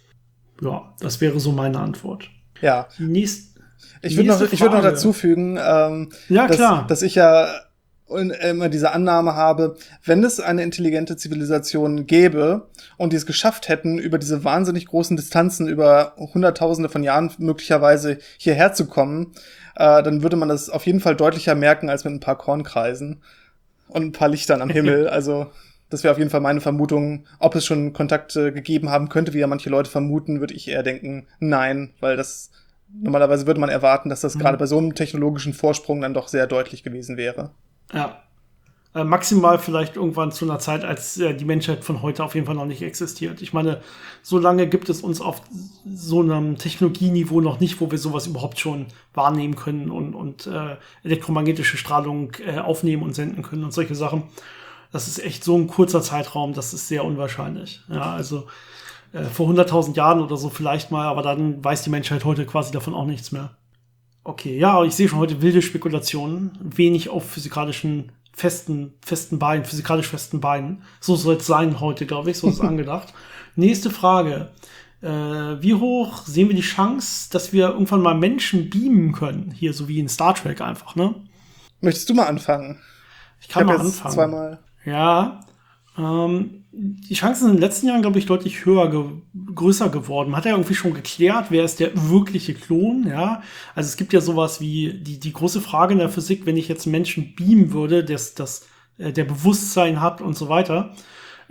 Ja, das wäre so meine Antwort. Ja. Die nächst, ich würde noch, ich würd noch dazu fügen, ähm, ja, dass, klar. dass ich ja immer diese Annahme habe, wenn es eine intelligente Zivilisation gäbe und die es geschafft hätten, über diese wahnsinnig großen Distanzen, über Hunderttausende von Jahren möglicherweise hierher zu kommen, äh, dann würde man das auf jeden Fall deutlicher merken als mit ein paar Kornkreisen und ein paar Lichtern am Himmel. Also das wäre auf jeden Fall meine Vermutung. Ob es schon Kontakte gegeben haben könnte, wie ja manche Leute vermuten, würde ich eher denken, nein, weil das normalerweise würde man erwarten, dass das mhm. gerade bei so einem technologischen Vorsprung dann doch sehr deutlich gewesen wäre. Ja. Äh, maximal vielleicht irgendwann zu einer Zeit, als äh, die Menschheit von heute auf jeden Fall noch nicht existiert. Ich meine, so lange gibt es uns auf so einem Technologieniveau noch nicht, wo wir sowas überhaupt schon wahrnehmen können und, und äh, elektromagnetische Strahlung äh, aufnehmen und senden können und solche Sachen. Das ist echt so ein kurzer Zeitraum, das ist sehr unwahrscheinlich. Ja, also äh, vor hunderttausend Jahren oder so vielleicht mal, aber dann weiß die Menschheit heute quasi davon auch nichts mehr. Okay, ja, ich sehe schon heute wilde Spekulationen, wenig auf physikalischen festen, festen Beinen, physikalisch festen Beinen. So soll es sein heute, glaube ich, so ist es angedacht. Nächste Frage. Äh, wie hoch sehen wir die Chance, dass wir irgendwann mal Menschen beamen können? Hier, so wie in Star Trek einfach, ne? Möchtest du mal anfangen? Ich kann ich mal jetzt anfangen. Zweimal. Ja, ähm, die Chancen sind in den letzten Jahren, glaube ich, deutlich höher, ge- größer geworden. Man hat ja irgendwie schon geklärt, wer ist der wirkliche Klon, ja. Also es gibt ja sowas wie die, die große Frage in der Physik, wenn ich jetzt einen Menschen beamen würde, das, das, äh, der Bewusstsein hat und so weiter.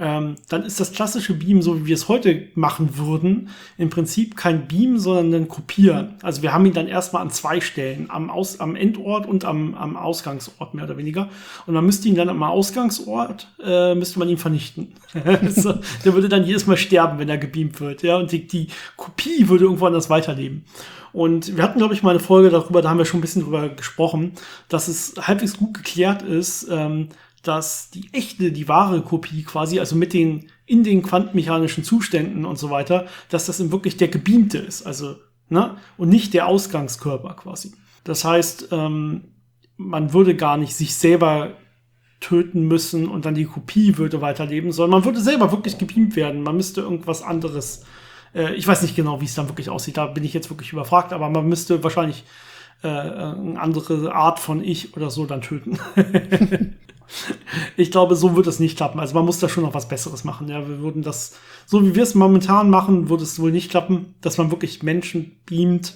ähm, dann ist das klassische Beamen, so wie wir es heute machen würden, im Prinzip kein Beamen, sondern ein Kopieren. Also wir haben ihn dann erstmal an zwei Stellen, am, Aus-, am Endort und am, am Ausgangsort mehr oder weniger. Und man müsste ihn dann am Ausgangsort, äh, müsste man ihn vernichten. So, der würde dann jedes Mal sterben, wenn er gebeamt wird. Ja? Und die, die Kopie würde irgendwo anders weiterleben. Und wir hatten, glaube ich, mal eine Folge darüber, da haben wir schon ein bisschen drüber gesprochen, dass es halbwegs gut geklärt ist, ähm, dass die echte, die wahre Kopie quasi, also mit den, in den quantenmechanischen Zuständen und so weiter, dass das eben wirklich der Gebeamte ist, also, ne, und nicht der Ausgangskörper quasi. Das heißt, ähm, man würde gar nicht sich selber töten müssen und dann die Kopie würde weiterleben, sondern man würde selber wirklich gebeamt werden. Man müsste irgendwas anderes, äh, ich weiß nicht genau, wie es dann wirklich aussieht, da bin ich jetzt wirklich überfragt, aber man müsste wahrscheinlich äh, eine andere Art von Ich oder so dann töten. Ich glaube, so wird es nicht klappen. Also man muss da schon noch was Besseres machen. Ja, wir würden das, so wie wir es momentan machen, würde es wohl nicht klappen, dass man wirklich Menschen beamt.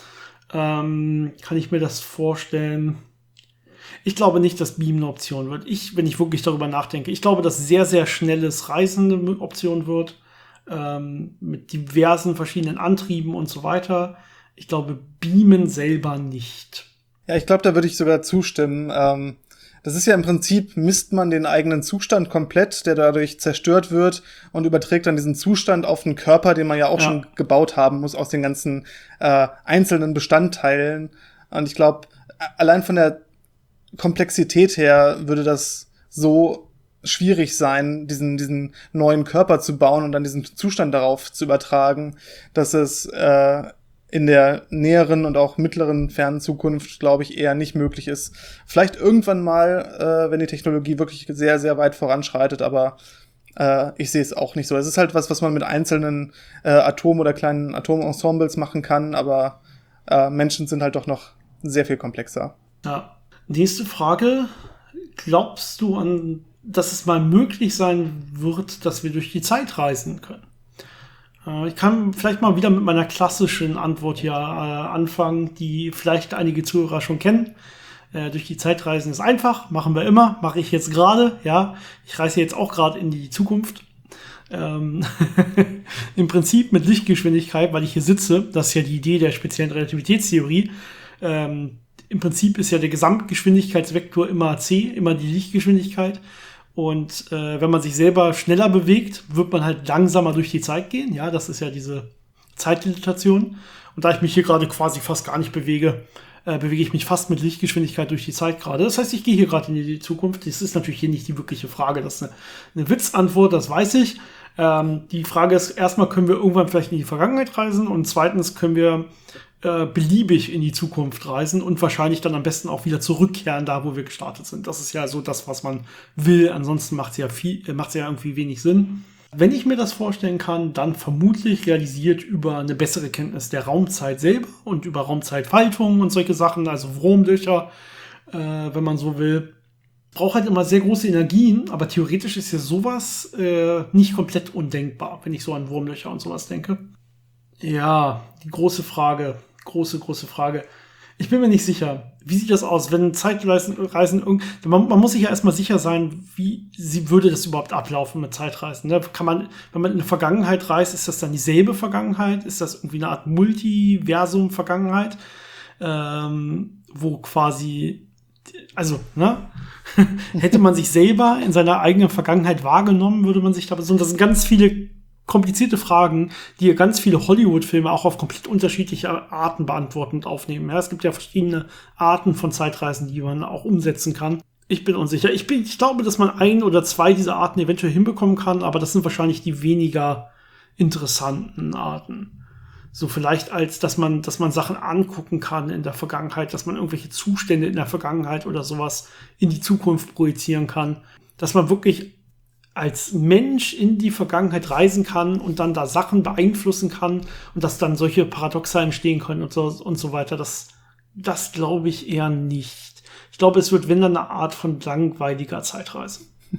Ähm, kann ich mir das vorstellen? Ich glaube nicht, dass Beam eine Option wird. Ich, wenn ich wirklich darüber nachdenke, ich glaube, dass sehr, sehr schnelles Reisen eine Option wird. Ähm, mit diversen verschiedenen Antrieben und so weiter. Ich glaube, Beamen selber nicht. Ja, ich glaube, da würde ich sogar zustimmen. Ähm Das ist ja im Prinzip, misst man den eigenen Zustand komplett, der dadurch zerstört wird und überträgt dann diesen Zustand auf einen Körper, den man ja auch ja. schon gebaut haben muss aus den ganzen äh, einzelnen Bestandteilen. Und ich glaube, allein von der Komplexität her würde das so schwierig sein, diesen diesen neuen Körper zu bauen und dann diesen Zustand darauf zu übertragen, dass es äh, in der näheren und auch mittleren fernen Zukunft, glaube ich, eher nicht möglich ist. Vielleicht irgendwann mal, äh, wenn die Technologie wirklich sehr, sehr weit voranschreitet, aber äh, ich sehe es auch nicht so. Es ist halt was, was man mit einzelnen äh, Atomen oder kleinen Atomensembles machen kann, aber äh, Menschen sind halt doch noch sehr viel komplexer. Ja. Nächste Frage. Glaubst du an, dass es mal möglich sein wird, dass wir durch die Zeit reisen können? Ich kann vielleicht mal wieder mit meiner klassischen Antwort hier äh, anfangen, die vielleicht einige Zuhörer schon kennen. Äh, durch die Zeit reisen ist einfach, machen wir immer, mache ich jetzt gerade, ja. Ich reise jetzt auch gerade in die Zukunft. Ähm Im Prinzip mit Lichtgeschwindigkeit, weil ich hier sitze. Das ist ja die Idee der speziellen Relativitätstheorie. Ähm, Im Prinzip ist ja der Gesamtgeschwindigkeitsvektor immer c, immer die Lichtgeschwindigkeit. Und äh, wenn man sich selber schneller bewegt, wird man halt langsamer durch die Zeit gehen. Ja, das ist ja diese Zeitdilatation. Und da ich mich hier gerade quasi fast gar nicht bewege, äh, bewege ich mich fast mit Lichtgeschwindigkeit durch die Zeit gerade. Das heißt, ich gehe hier gerade in die Zukunft. Das ist natürlich hier nicht die wirkliche Frage. Das ist eine, eine Witzantwort, das weiß ich. Ähm, die Frage ist, erstmal können wir irgendwann vielleicht in die Vergangenheit reisen und zweitens können wir äh, beliebig in die Zukunft reisen und wahrscheinlich dann am besten auch wieder zurückkehren, da wo wir gestartet sind. Das ist ja so das, was man will. Ansonsten macht es ja viel, äh, macht ja irgendwie wenig Sinn. Wenn ich mir das vorstellen kann, dann vermutlich realisiert über eine bessere Kenntnis der Raumzeit selber und über Raumzeitfaltung und solche Sachen, also Wurmlöcher, äh, wenn man so will. Braucht halt immer sehr große Energien, aber theoretisch ist ja sowas äh, nicht komplett undenkbar, wenn ich so an Wurmlöcher und sowas denke. Ja, die große Frage, große, große Frage. Ich bin mir nicht sicher. Wie sieht das aus, wenn Zeitreisen, Reisen, man, man muss sich ja erstmal sicher sein, wie sie würde das überhaupt ablaufen mit Zeitreisen. Ne? Kann man, wenn man in die Vergangenheit reist, ist das dann dieselbe Vergangenheit? Ist das irgendwie eine Art Multiversum-Vergangenheit, ähm, wo quasi, also, ne? Hätte man sich selber in seiner eigenen Vergangenheit wahrgenommen, würde man sich da besuchen. Das sind ganz viele komplizierte Fragen, die ganz viele Hollywood-Filme auch auf komplett unterschiedliche Arten beantworten und aufnehmen. Ja, es gibt ja verschiedene Arten von Zeitreisen, die man auch umsetzen kann. Ich bin unsicher. Ich, bin, ich glaube, dass man ein oder zwei dieser Arten eventuell hinbekommen kann, aber das sind wahrscheinlich die weniger interessanten Arten. So vielleicht als, dass man, dass man Sachen angucken kann in der Vergangenheit, dass man irgendwelche Zustände in der Vergangenheit oder sowas in die Zukunft projizieren kann. Dass man wirklich als Mensch in die Vergangenheit reisen kann und dann da Sachen beeinflussen kann und dass dann solche Paradoxe entstehen können und so, und so weiter. Das, das glaube ich eher nicht. Ich glaube, es wird, wenn dann, eine Art von langweiliger Zeitreise.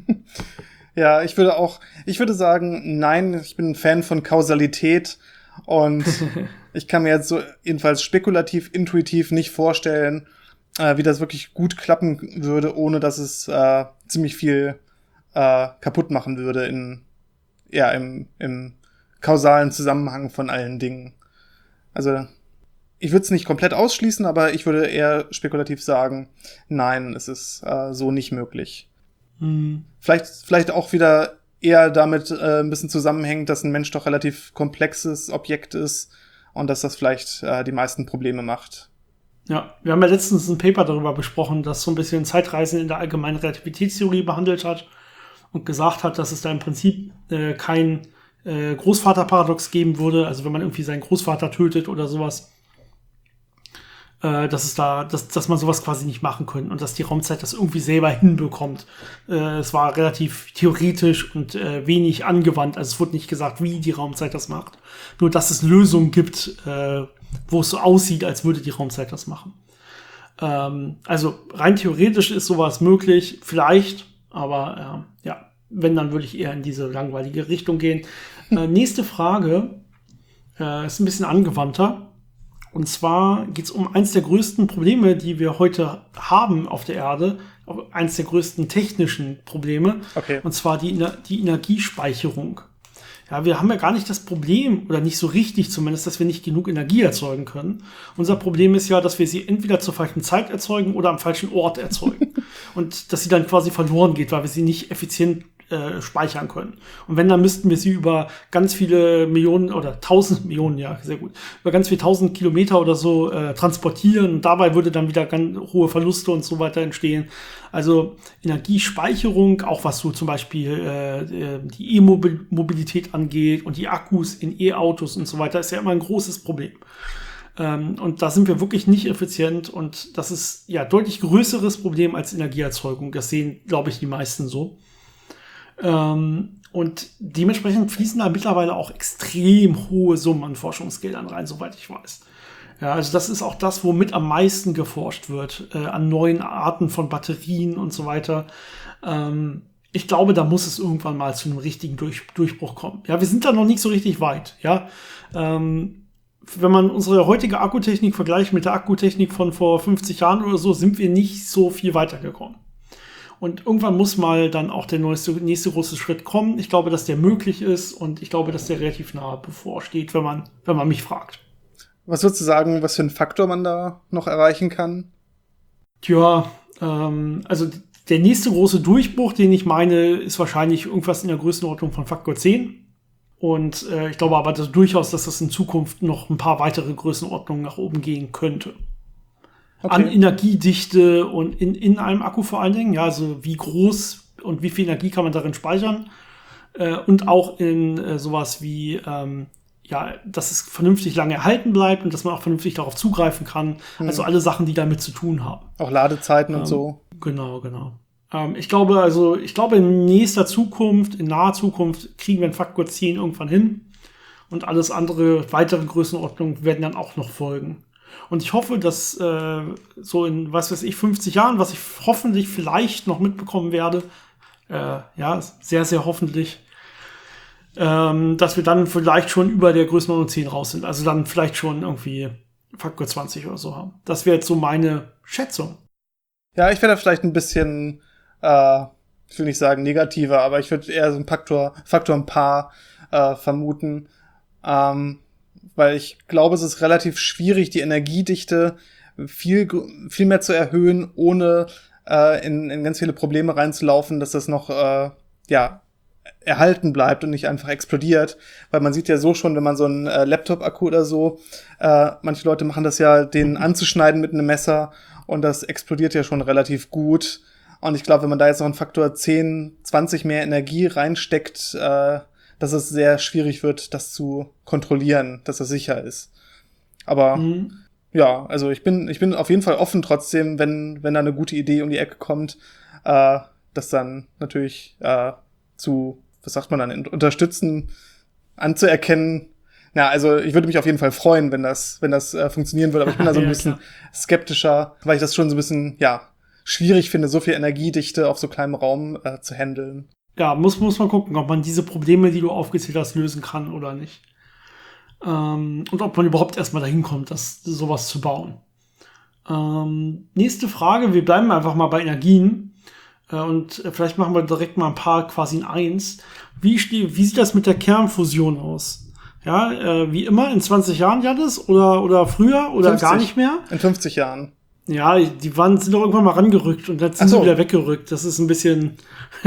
Ja, ich würde auch, ich würde sagen, nein, ich bin ein Fan von Kausalität und ich kann mir jetzt so jedenfalls spekulativ, intuitiv nicht vorstellen, äh, wie das wirklich gut klappen würde, ohne dass es äh, ziemlich viel äh, kaputt machen würde in, ja, im, im kausalen Zusammenhang von allen Dingen. Also, ich würde es nicht komplett ausschließen, aber ich würde eher spekulativ sagen, nein, es ist äh, so nicht möglich. Hm. Vielleicht, vielleicht auch wieder eher damit äh, ein bisschen zusammenhängt, dass ein Mensch doch relativ komplexes Objekt ist und dass das vielleicht äh, die meisten Probleme macht. Ja, wir haben ja letztens ein Paper darüber besprochen, das so ein bisschen Zeitreisen in der allgemeinen Relativitätstheorie behandelt hat und gesagt hat, dass es da im Prinzip äh, kein äh, Großvaterparadox geben würde, also wenn man irgendwie seinen Großvater tötet oder sowas, äh, dass es da, dass, dass man sowas quasi nicht machen könnte und dass die Raumzeit das irgendwie selber hinbekommt. Äh, es war relativ theoretisch und äh, wenig angewandt, also es wurde nicht gesagt, wie die Raumzeit das macht. Nur, dass es Lösungen gibt, äh, wo es so aussieht, als würde die Raumzeit das machen. Ähm, also rein theoretisch ist sowas möglich, vielleicht, aber äh, ja, wenn, dann würde ich eher in diese langweilige Richtung gehen. Äh, nächste Frage äh, ist ein bisschen angewandter. Und zwar geht es um eins der größten Probleme, die wir heute haben auf der Erde, eins der größten technischen Probleme, okay. Und zwar die, die Energiespeicherung. Ja, wir haben ja gar nicht das Problem, oder nicht so richtig zumindest, dass wir nicht genug Energie erzeugen können. Unser Problem ist ja, dass wir sie entweder zur falschen Zeit erzeugen oder am falschen Ort erzeugen. Und dass sie dann quasi verloren geht, weil wir sie nicht effizient äh, speichern können. Und wenn, dann müssten wir sie über ganz viele Millionen oder tausend Millionen, ja, sehr gut, über ganz viele tausend Kilometer oder so äh, transportieren. Und dabei würde dann wieder ganz hohe Verluste und so weiter entstehen. Also Energiespeicherung, auch was so zum Beispiel äh, die E-Mobilität angeht und die Akkus in E-Autos und so weiter, ist ja immer ein großes Problem. Ähm, und da sind wir wirklich nicht effizient und das ist ja deutlich größeres Problem als Energieerzeugung. Das sehen, glaube ich, die meisten so. Ähm, und dementsprechend fließen da mittlerweile auch extrem hohe Summen an Forschungsgeldern rein, soweit ich weiß. Ja, also das ist auch das, womit am meisten geforscht wird, äh, an neuen Arten von Batterien und so weiter. Ähm, ich glaube, da muss es irgendwann mal zu einem richtigen Durch- Durchbruch kommen. Ja, wir sind da noch nicht so richtig weit. Ja, ähm, wenn man unsere heutige Akkutechnik vergleicht mit der Akkutechnik von vor fünfzig Jahren oder so, sind wir nicht so viel weitergekommen. Und irgendwann muss mal dann auch der nächste, nächste große Schritt kommen. Ich glaube, dass der möglich ist und ich glaube, dass der relativ nahe bevorsteht, wenn man, wenn man mich fragt. Was würdest du sagen, was für einen Faktor man da noch erreichen kann? Tja, ähm, also der nächste große Durchbruch, den ich meine, ist wahrscheinlich irgendwas in der Größenordnung von Faktor zehn. Und äh, ich glaube aber dass durchaus, dass das in Zukunft noch ein paar weitere Größenordnungen nach oben gehen könnte. Okay. An Energiedichte und in, in einem Akku vor allen Dingen, ja, also wie groß und wie viel Energie kann man darin speichern. Äh, und auch in äh, sowas wie ähm, ja, dass es vernünftig lange erhalten bleibt und dass man auch vernünftig darauf zugreifen kann. Hm. Also alle Sachen, die damit zu tun haben. Auch Ladezeiten ähm, und so. Genau, genau. Ähm, ich glaube, also, ich glaube, in nächster Zukunft, in naher Zukunft kriegen wir einen Faktor zehn irgendwann hin. Und alles andere, weitere Größenordnungen werden dann auch noch folgen. Und ich hoffe, dass äh, so in, was weiß ich, fünfzig Jahren, was ich hoffentlich vielleicht noch mitbekommen werde, äh, ja, sehr, sehr hoffentlich, Ähm, dass wir dann vielleicht schon über der Größenordnung zehn raus sind. Also dann vielleicht schon irgendwie Faktor zwanzig oder so haben. Das wäre jetzt so meine Schätzung. Ja, ich wäre da vielleicht ein bisschen, äh, ich will nicht sagen negativer, aber ich würde eher so einen Faktor, Faktor ein paar äh, vermuten. Ähm, weil ich glaube, es ist relativ schwierig, die Energiedichte viel, viel mehr zu erhöhen, ohne äh, in, in ganz viele Probleme reinzulaufen, dass das noch, äh, ja, erhalten bleibt und nicht einfach explodiert, weil man sieht ja so schon, wenn man so einen äh, Laptop-Akku oder so, äh, manche Leute machen das ja, den anzuschneiden mit einem Messer und das explodiert ja schon relativ gut und ich glaube, wenn man da jetzt noch einen Faktor zehn, zwanzig mehr Energie reinsteckt, äh, dass es sehr schwierig wird, das zu kontrollieren, dass das sicher ist. Aber mhm. ja, also ich bin ich bin auf jeden Fall offen trotzdem, wenn wenn da eine gute Idee um die Ecke kommt, äh, das dann natürlich äh, zu, was sagt man dann, unterstützen, anzuerkennen. Ja, also ich würde mich auf jeden Fall freuen, wenn das, wenn das äh, funktionieren würde, aber ich bin da so ein ja, bisschen klar. skeptischer, weil ich das schon so ein bisschen, ja, schwierig finde, so viel Energiedichte auf so kleinem Raum äh, zu handeln. Ja, muss, muss man gucken, ob man diese Probleme, die du aufgezählt hast, lösen kann oder nicht. Ähm, und ob man überhaupt erstmal dahin kommt, das, sowas zu bauen. Ähm, nächste Frage, wir bleiben einfach mal bei Energien. Äh, und äh, vielleicht machen wir direkt mal ein paar quasi in eins. Wie, ste- wie sieht das mit der Kernfusion aus? Ja, äh, wie immer in zwanzig Jahren, Jannis? Oder, oder früher? Oder fünfzig. gar nicht mehr? In fünfzig Jahren. Ja, die waren, sind doch irgendwann mal rangerückt und dann sind Ach so. sie wieder weggerückt. Das ist ein bisschen.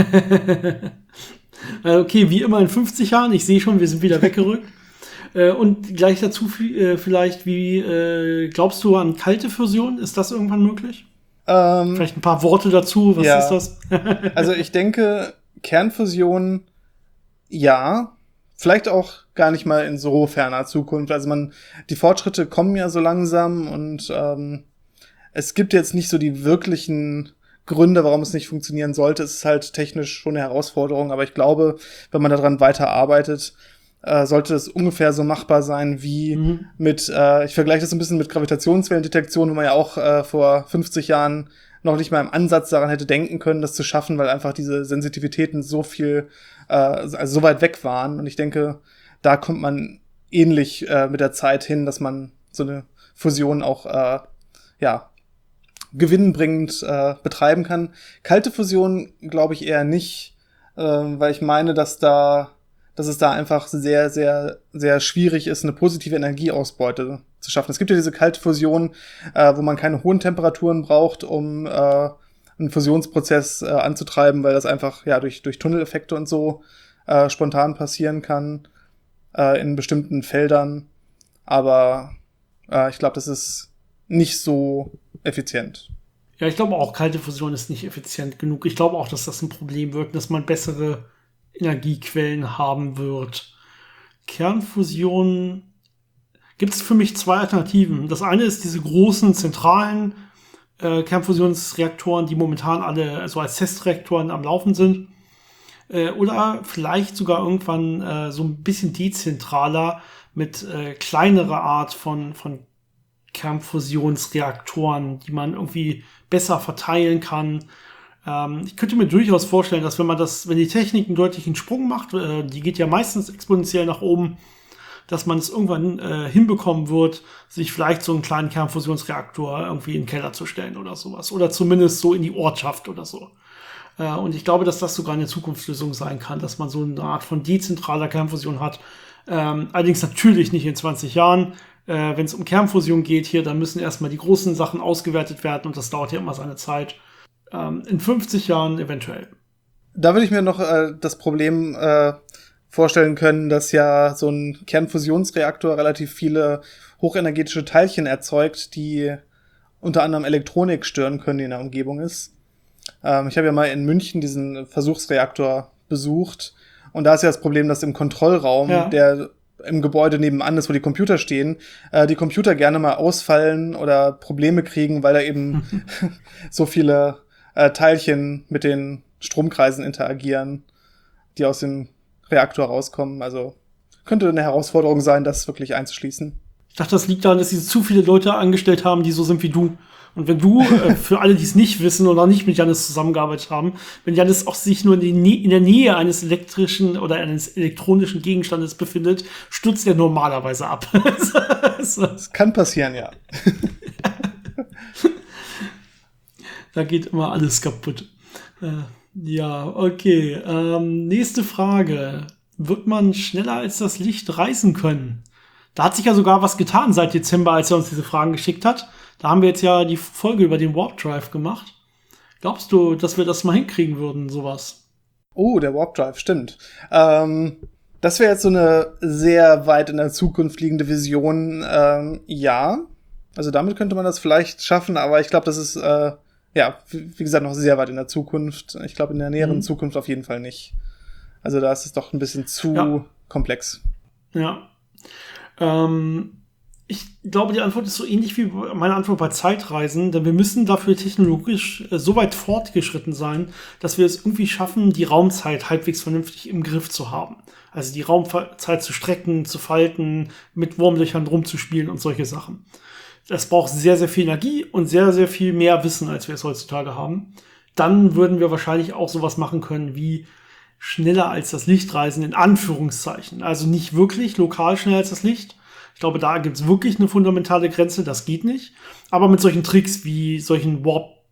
Äh, okay, wie immer in fünfzig Jahren. Ich sehe schon, wir sind wieder weggerückt. Äh, und gleich dazu äh, vielleicht, wie äh, glaubst du an kalte Fusion? Ist das irgendwann möglich? Ähm, Vielleicht ein paar Worte dazu. Was ja. ist das? Also ich denke, Kernfusion, ja, vielleicht auch gar nicht mal in so ferner Zukunft. Also man, die Fortschritte kommen ja so langsam und ähm, es gibt jetzt nicht so die wirklichen Gründe, warum es nicht funktionieren sollte. Es ist halt technisch schon eine Herausforderung, aber ich glaube, wenn man daran weiterarbeitet, äh, sollte es ungefähr so machbar sein wie Mhm. mit, äh, ich vergleiche das ein bisschen mit Gravitationswellendetektion, wo man ja auch äh, vor fünfzig Jahren noch nicht mal im Ansatz daran hätte denken können, das zu schaffen, weil einfach diese Sensitivitäten so viel, äh, also so weit weg waren. Und ich denke, da kommt man ähnlich äh, mit der Zeit hin, dass man so eine Fusion auch, äh, ja, gewinnbringend äh, betreiben kann. Kalte Fusion glaube ich eher nicht, äh, weil ich meine, dass da, dass es da einfach sehr, sehr, sehr schwierig ist, eine positive Energieausbeute zu schaffen. Es gibt ja diese kalte Fusion, äh, wo man keine hohen Temperaturen braucht, um äh, einen Fusionsprozess äh, anzutreiben, weil das einfach ja durch durch Tunneleffekte und so äh, spontan passieren kann äh, in bestimmten Feldern. Aber äh, ich glaube, das ist nicht so effizient. Ja, ich glaube auch, kalte Fusion ist nicht effizient genug. Ich glaube auch, dass das ein Problem wird, dass man bessere Energiequellen haben wird. Kernfusion gibt es für mich zwei Alternativen. Das eine ist diese großen zentralen äh, Kernfusionsreaktoren, die momentan alle so als Testreaktoren am Laufen sind. Äh, oder vielleicht sogar irgendwann äh, so ein bisschen dezentraler mit äh, kleinerer Art von, von Kernfusionsreaktoren, die man irgendwie besser verteilen kann. Ähm, ich könnte mir durchaus vorstellen, dass wenn man das, wenn die Technik einen deutlichen Sprung macht, äh, die geht ja meistens exponentiell nach oben, dass man es irgendwann äh, hinbekommen wird, sich vielleicht so einen kleinen Kernfusionsreaktor irgendwie in den Keller zu stellen oder sowas. Oder zumindest so in die Ortschaft oder so. Äh, und ich glaube, dass das sogar eine Zukunftslösung sein kann, dass man so eine Art von dezentraler Kernfusion hat. Ähm, allerdings natürlich nicht in zwanzig Jahren. Äh, wenn es um Kernfusion geht hier, dann müssen erstmal die großen Sachen ausgewertet werden und das dauert ja immer seine Zeit. Ähm, in fünfzig Jahren eventuell. Da würde ich mir noch äh, das Problem äh, vorstellen können, dass ja so ein Kernfusionsreaktor relativ viele hochenergetische Teilchen erzeugt, die unter anderem Elektronik stören können, die in der Umgebung ist. Ähm, ich habe ja mal in München diesen Versuchsreaktor besucht und da ist ja das Problem, dass im Kontrollraum, Ja. der im Gebäude nebenan ist, wo die Computer stehen, äh, die Computer gerne mal ausfallen oder Probleme kriegen, weil da eben so viele äh, Teilchen mit den Stromkreisen interagieren, die aus dem Reaktor rauskommen. Also könnte eine Herausforderung sein, das wirklich einzuschließen. Ich dachte, das liegt daran, dass sie zu viele Leute angestellt haben, die so sind wie du. Und wenn du, äh, für alle, die es nicht wissen oder nicht mit Jannis zusammengearbeitet haben, wenn Jannis auch sich nur in, die Nä- in der Nähe eines elektrischen oder eines elektronischen Gegenstandes befindet, stürzt er normalerweise ab. Das kann passieren, ja. Da geht immer alles kaputt. Äh, ja, okay. Ähm, nächste Frage. Wird man schneller als das Licht reisen können? Da hat sich ja sogar was getan seit Dezember, als er uns diese Fragen geschickt hat. Da haben wir jetzt ja die Folge über den Warp Drive gemacht. Glaubst du, dass wir das mal hinkriegen würden, sowas? Oh, der Warp Drive, stimmt. Ähm, das wäre jetzt so eine sehr weit in der Zukunft liegende Vision. Ähm, ja, also damit könnte man das vielleicht schaffen, aber ich glaube, das ist, äh, ja, wie wie gesagt, noch sehr weit in der Zukunft. Ich glaube, in der näheren Mhm. Zukunft auf jeden Fall nicht. Also da ist es doch ein bisschen zu Ja. komplex. Ja. Ähm, ich glaube, die Antwort ist so ähnlich wie meine Antwort bei Zeitreisen, denn wir müssen dafür technologisch äh, so weit fortgeschritten sein, dass wir es irgendwie schaffen, die Raumzeit halbwegs vernünftig im Griff zu haben. Also die Raumzeit zu strecken, zu falten, mit Wurmlöchern rumzuspielen und solche Sachen. Das braucht sehr, sehr viel Energie und sehr, sehr viel mehr Wissen, als wir es heutzutage haben. Dann würden wir wahrscheinlich auch sowas machen können wie schneller als das Lichtreisen in Anführungszeichen. Also nicht wirklich lokal schneller als das Licht. Ich glaube, da gibt es wirklich eine fundamentale Grenze, das geht nicht. Aber mit solchen Tricks wie solchen Warp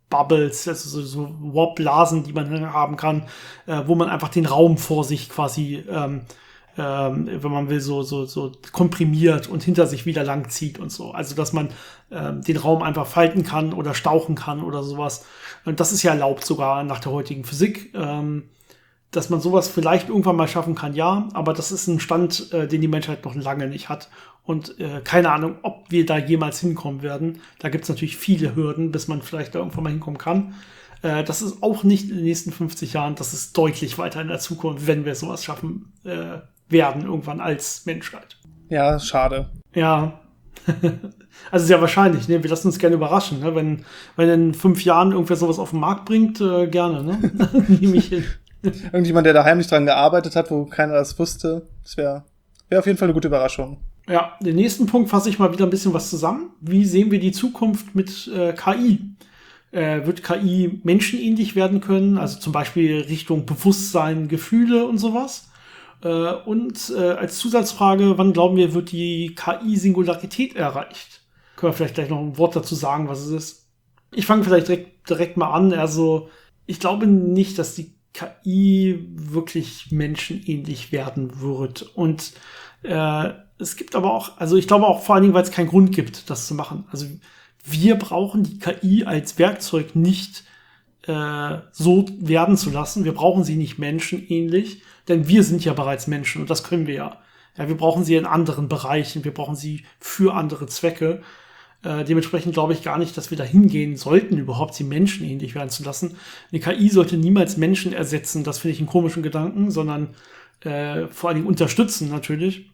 Bubbles, also so, so Warp-Blasen, die man haben kann, äh, wo man einfach den Raum vor sich quasi, ähm, ähm, wenn man will, so, so, so komprimiert und hinter sich wieder lang zieht und so. Also, dass man ähm, den Raum einfach falten kann oder stauchen kann oder sowas. Und das ist ja erlaubt sogar nach der heutigen Physik. Ähm, dass man sowas vielleicht irgendwann mal schaffen kann, ja, aber das ist ein Stand, äh, den die Menschheit noch lange nicht hat. Und äh, keine Ahnung, ob wir da jemals hinkommen werden. Da gibt es natürlich viele Hürden, bis man vielleicht da irgendwann mal hinkommen kann. Äh, das ist auch nicht in den nächsten fünfzig Jahren, das ist deutlich weiter in der Zukunft, wenn wir sowas schaffen äh, werden, irgendwann als Menschheit. Ja, schade. Ja, also sehr wahrscheinlich, ne? Wir lassen uns gerne überraschen, ne? Wenn, wenn in fünf Jahren irgendwer sowas auf den Markt bringt, äh, gerne, ne? Nehme ich hin. Irgendjemand, der da heimlich dran gearbeitet hat, wo keiner das wusste, das wäre wär auf jeden Fall eine gute Überraschung. Ja, den nächsten Punkt fasse ich mal wieder ein bisschen was zusammen. Wie sehen wir die Zukunft mit äh, K I? Äh, wird K I menschenähnlich werden können? Also zum Beispiel Richtung Bewusstsein, Gefühle und sowas. Äh, und äh, als Zusatzfrage, wann glauben wir, wird die K I-Singularität erreicht? Können wir vielleicht gleich noch ein Wort dazu sagen, was es ist? Ich fange vielleicht direkt, direkt mal an. Also ich glaube nicht, dass die K I wirklich menschenähnlich werden wird. Und äh, es gibt aber auch, also ich glaube auch vor allen Dingen, weil es keinen Grund gibt, das zu machen. Also wir brauchen die K I als Werkzeug nicht äh, so werden zu lassen. Wir brauchen sie nicht menschenähnlich, denn wir sind ja bereits Menschen und das können wir ja. Ja, wir brauchen sie in anderen Bereichen, wir brauchen sie für andere Zwecke. Äh, dementsprechend glaube ich gar nicht, dass wir da hingehen sollten, überhaupt sie menschenähnlich werden zu lassen. Eine K I sollte niemals Menschen ersetzen, das finde ich einen komischen Gedanken, sondern äh, vor allen Dingen unterstützen natürlich.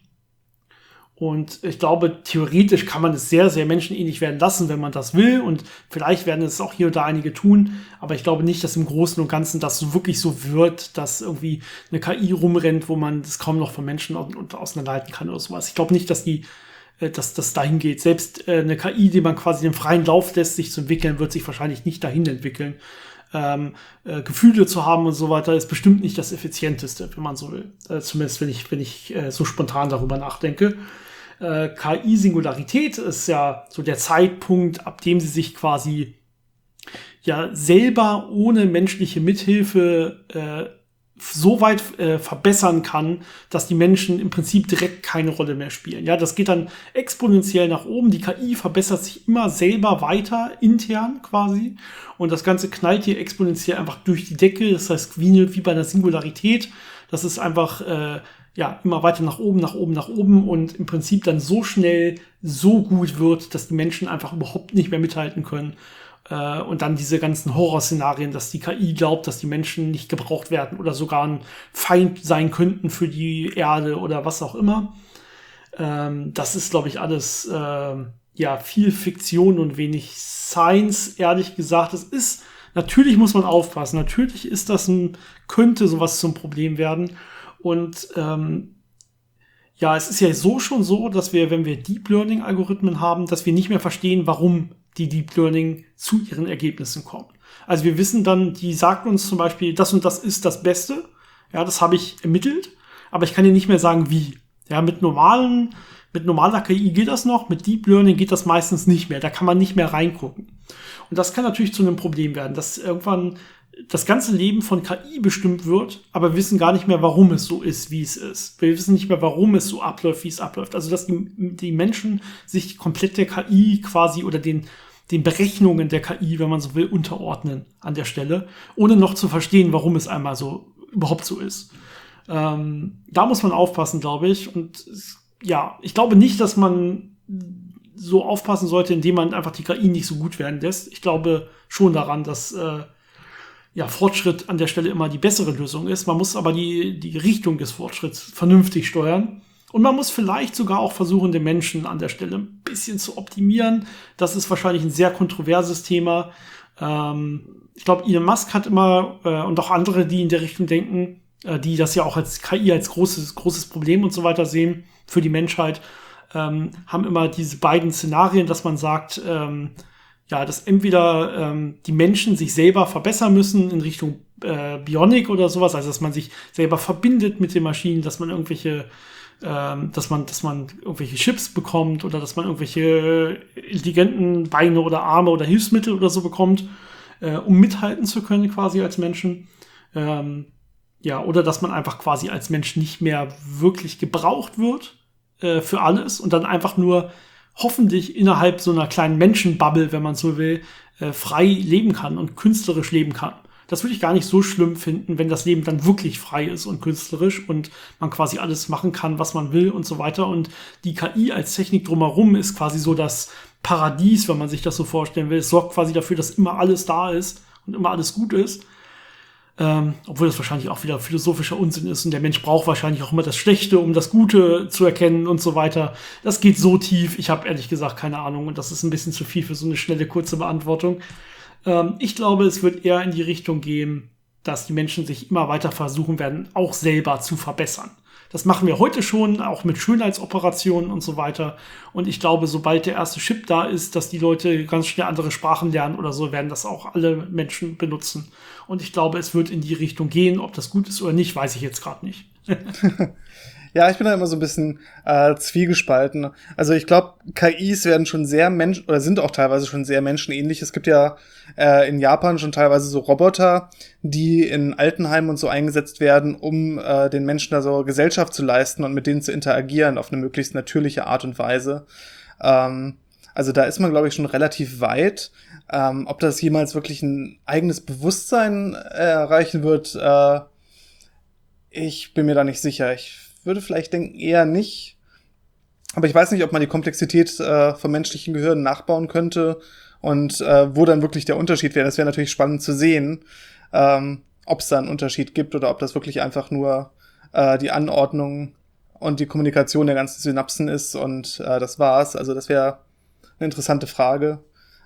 Und ich glaube, theoretisch kann man es sehr, sehr menschenähnlich werden lassen, wenn man das will. Und vielleicht werden es auch hier und da einige tun. Aber ich glaube nicht, dass im Großen und Ganzen das wirklich so wird, dass irgendwie eine K I rumrennt, wo man das kaum noch von Menschen auseinanderhalten kann oder sowas. Ich glaube nicht, dass die dass das dahin geht. Selbst äh, eine K I, die man quasi den freien Lauf lässt, sich zu entwickeln, wird sich wahrscheinlich nicht dahin entwickeln. Ähm, äh, Gefühle zu haben und so weiter ist bestimmt nicht das Effizienteste, wenn man so will. Äh, zumindest wenn ich, wenn ich äh, so spontan darüber nachdenke. Äh, K I-Singularität ist ja so der Zeitpunkt, ab dem sie sich quasi ja selber ohne menschliche Mithilfe äh, so weit äh, verbessern kann, dass die Menschen im Prinzip direkt keine Rolle mehr spielen. Ja, das geht dann exponentiell nach oben. Die K I verbessert sich immer selber weiter, intern quasi. Und das Ganze knallt hier exponentiell einfach durch die Decke. Das heißt, wie, wie bei einer Singularität. Das ist einfach äh, ja immer weiter nach oben, nach oben, nach oben und im Prinzip dann so schnell so gut wird, dass die Menschen einfach überhaupt nicht mehr mithalten können. Und dann diese ganzen Horrorszenarien, dass die K I glaubt, dass die Menschen nicht gebraucht werden oder sogar ein Feind sein könnten für die Erde oder was auch immer. Ähm, das ist, glaube ich, alles äh, ja viel Fiktion und wenig Science, ehrlich gesagt. Es ist, natürlich muss man aufpassen. Natürlich ist das ein, könnte sowas zum Problem werden. Und ähm, ja, es ist ja so schon so, dass wir, wenn wir Deep Learning-Algorithmen haben, dass wir nicht mehr verstehen, warum die Deep Learning zu ihren Ergebnissen kommen. Also wir wissen dann, die sagt uns zum Beispiel, das und das ist das Beste. Ja, das habe ich ermittelt, aber ich kann dir nicht mehr sagen, wie. Ja, mit normalen, mit normaler K I geht das noch, mit Deep Learning geht das meistens nicht mehr. Da kann man nicht mehr reingucken. Und das kann natürlich zu einem Problem werden, dass irgendwann das ganze Leben von K I bestimmt wird, aber wir wissen gar nicht mehr, warum es so ist, wie es ist. Wir wissen nicht mehr, warum es so abläuft, wie es abläuft. Also, dass die, die Menschen sich komplett der K I quasi oder den, den Berechnungen der K I, wenn man so will, unterordnen an der Stelle, ohne noch zu verstehen, warum es einmal so überhaupt so ist. Ähm, da muss man aufpassen, glaube ich. Und ja, ich glaube nicht, dass man so aufpassen sollte, indem man einfach die K I nicht so gut werden lässt. Ich glaube schon daran, dass äh, ja, Fortschritt an der Stelle immer die bessere Lösung ist. Man muss aber die, die Richtung des Fortschritts vernünftig steuern. Und man muss vielleicht sogar auch versuchen, den Menschen an der Stelle ein bisschen zu optimieren. Das ist wahrscheinlich ein sehr kontroverses Thema. Ähm, ich glaube, Elon Musk hat immer, äh, und auch andere, die in der Richtung denken, äh, die das ja auch als K I als großes, großes Problem und so weiter sehen für die Menschheit, ähm, haben immer diese beiden Szenarien, dass man sagt, ähm, ja, dass entweder ähm, die Menschen sich selber verbessern müssen in Richtung äh, Bionik oder sowas, also dass man sich selber verbindet mit den Maschinen, dass man irgendwelche, ähm, dass man, dass man irgendwelche Chips bekommt oder dass man irgendwelche intelligenten Beine oder Arme oder Hilfsmittel oder so bekommt. äh, um mithalten zu können quasi als Menschen. Ähm, ja, oder dass man einfach quasi als Mensch nicht mehr wirklich gebraucht wird äh, für alles und dann einfach nur hoffentlich innerhalb so einer kleinen Menschenbubble, wenn man so will, äh, frei leben kann und künstlerisch leben kann. Das würde ich gar nicht so schlimm finden, wenn das Leben dann wirklich frei ist und künstlerisch und man quasi alles machen kann, was man will und so weiter. Und die K I als Technik drumherum ist quasi so das Paradies, wenn man sich das so vorstellen will. Es sorgt quasi dafür, dass immer alles da ist und immer alles gut ist. Ähm, obwohl das wahrscheinlich auch wieder philosophischer Unsinn ist und der Mensch braucht wahrscheinlich auch immer das Schlechte, um das Gute zu erkennen und so weiter. Das geht so tief, ich habe ehrlich gesagt keine Ahnung und das ist ein bisschen zu viel für so eine schnelle, kurze Beantwortung. Ähm, ich glaube, es wird eher in die Richtung gehen, dass die Menschen sich immer weiter versuchen werden, auch selber zu verbessern. Das machen wir heute schon, auch mit Schönheitsoperationen und so weiter. Und ich glaube, sobald der erste Chip da ist, dass die Leute ganz schnell andere Sprachen lernen oder so, werden das auch alle Menschen benutzen. Und ich glaube, es wird in die Richtung gehen. Ob das gut ist oder nicht, weiß ich jetzt gerade nicht. Ja, ich bin da immer so ein bisschen äh, zwiegespalten. Also ich glaube, K Is werden schon sehr Menschen oder sind auch teilweise schon sehr menschenähnlich. Es gibt ja äh, in Japan schon teilweise so Roboter, die in Altenheimen und so eingesetzt werden, um äh, den Menschen da so Gesellschaft zu leisten und mit denen zu interagieren auf eine möglichst natürliche Art und Weise. Ähm, also da ist man, glaube ich, schon relativ weit. Ähm, ob das jemals wirklich ein eigenes Bewusstsein äh, erreichen wird, äh, ich bin mir da nicht sicher. Ich würde vielleicht denken, eher nicht. Aber ich weiß nicht, ob man die Komplexität äh, vom menschlichen Gehirn nachbauen könnte und äh, wo dann wirklich der Unterschied wäre. Das wäre natürlich spannend zu sehen, ähm, ob es da einen Unterschied gibt oder ob das wirklich einfach nur äh, die Anordnung und die Kommunikation der ganzen Synapsen ist und äh, das war's. Also das wäre eine interessante Frage.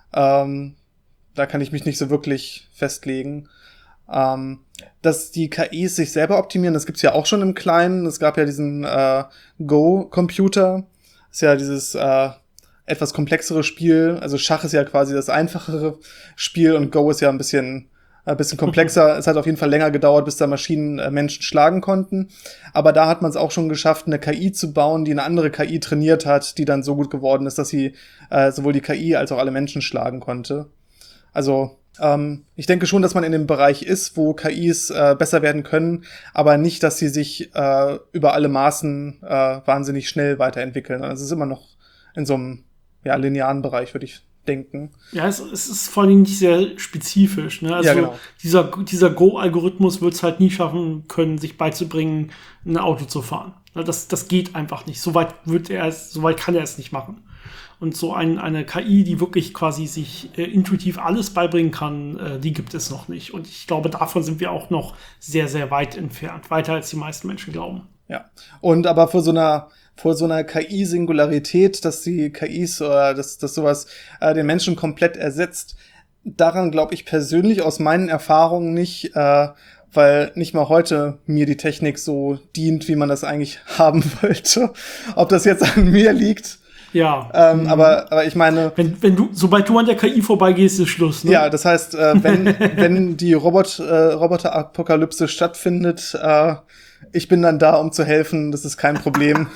Ähm, da kann ich mich nicht so wirklich festlegen. Ähm, dass die K Is sich selber optimieren, das gibt's ja auch schon im Kleinen. Es gab ja diesen äh, Go-Computer. Ist ja dieses äh, etwas komplexere Spiel. Also Schach ist ja quasi das einfachere Spiel und Go ist ja ein bisschen ein bisschen komplexer. Es hat auf jeden Fall länger gedauert, bis da Maschinen äh, Menschen schlagen konnten. Aber da hat man es auch schon geschafft, eine K I zu bauen, die eine andere K I trainiert hat, die dann so gut geworden ist, dass sie äh, sowohl die K I als auch alle Menschen schlagen konnte. Also ähm, ich denke schon, dass man in dem Bereich ist, wo K Is äh, besser werden können, aber nicht, dass sie sich äh, über alle Maßen äh, wahnsinnig schnell weiterentwickeln. Also es ist immer noch in so einem ja, linearen Bereich, würde ich denken. Ja, es, es ist vor allem nicht sehr spezifisch. Ne? Also ja, genau. dieser, dieser Go-Algorithmus wird es halt nie schaffen können, sich beizubringen, ein Auto zu fahren. Das, das geht einfach nicht. So weit wird er es, so weit kann er es nicht machen. Und so ein, eine K I, die wirklich quasi sich äh, intuitiv alles beibringen kann, äh, die gibt es noch nicht. Und ich glaube, davon sind wir auch noch sehr, sehr weit entfernt. Weiter als die meisten Menschen glauben. Ja. Und aber vor so einer vor so einer K I-Singularität, dass die K Is oder dass, dass sowas äh, den Menschen komplett ersetzt, daran glaube ich persönlich aus meinen Erfahrungen nicht, äh, weil nicht mal heute mir die Technik so dient, wie man das eigentlich haben wollte. Ob das jetzt an mir liegt. Ja. Ähm, mhm. aber, aber ich meine. Wenn, wenn du, sobald du an der K I vorbeigehst, ist Schluss, ne? Ja, das heißt, äh, wenn, wenn die Robot, äh, Roboter-Apokalypse stattfindet, äh, ich bin dann da, um zu helfen, das ist kein Problem.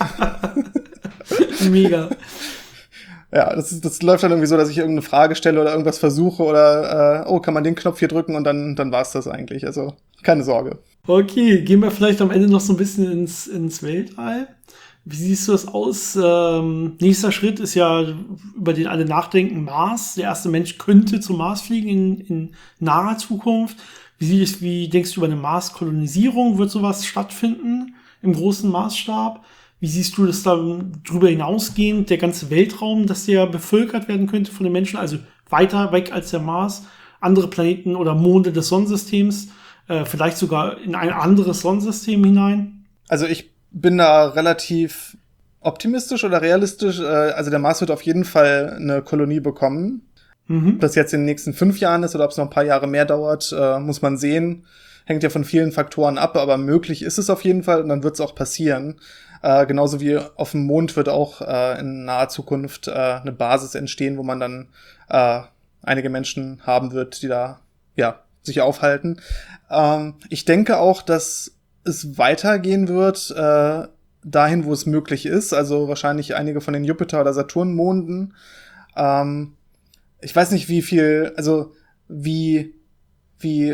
Mega. Ja, das, ist, das läuft dann irgendwie so, dass ich irgendeine Frage stelle oder irgendwas versuche oder, äh, oh, kann man den Knopf hier drücken und dann, dann war's das eigentlich. Also, keine Sorge. Okay, gehen wir vielleicht am Ende noch so ein bisschen ins, ins Weltall. Wie siehst du das aus? Ähm, nächster Schritt ist ja, über den alle nachdenken, Mars. Der erste Mensch könnte zum Mars fliegen in, in naher Zukunft. Wie, siehst, wie denkst du über eine Marskolonisierung? Wird sowas stattfinden im großen Maßstab? Wie siehst du das dann drüber hinausgehend, der ganze Weltraum, dass der bevölkert werden könnte von den Menschen? Also weiter weg als der Mars, andere Planeten oder Monde des Sonnensystems, äh, vielleicht sogar in ein anderes Sonnensystem hinein? Also ich bin da relativ optimistisch oder realistisch. Also der Mars wird auf jeden Fall eine Kolonie bekommen. Mhm. Ob das jetzt in den nächsten fünf Jahren ist oder ob es noch ein paar Jahre mehr dauert, muss man sehen. Hängt ja von vielen Faktoren ab, aber möglich ist es auf jeden Fall und dann wird es auch passieren. Genauso wie auf dem Mond wird auch in naher Zukunft eine Basis entstehen, wo man dann einige Menschen haben wird, die da ja sich aufhalten. Ich denke auch, dass es weitergehen wird, äh, dahin, wo es möglich ist. Also wahrscheinlich einige von den Jupiter- oder Saturn-Monden. Ähm, ich weiß nicht, wie viel, also wie, wie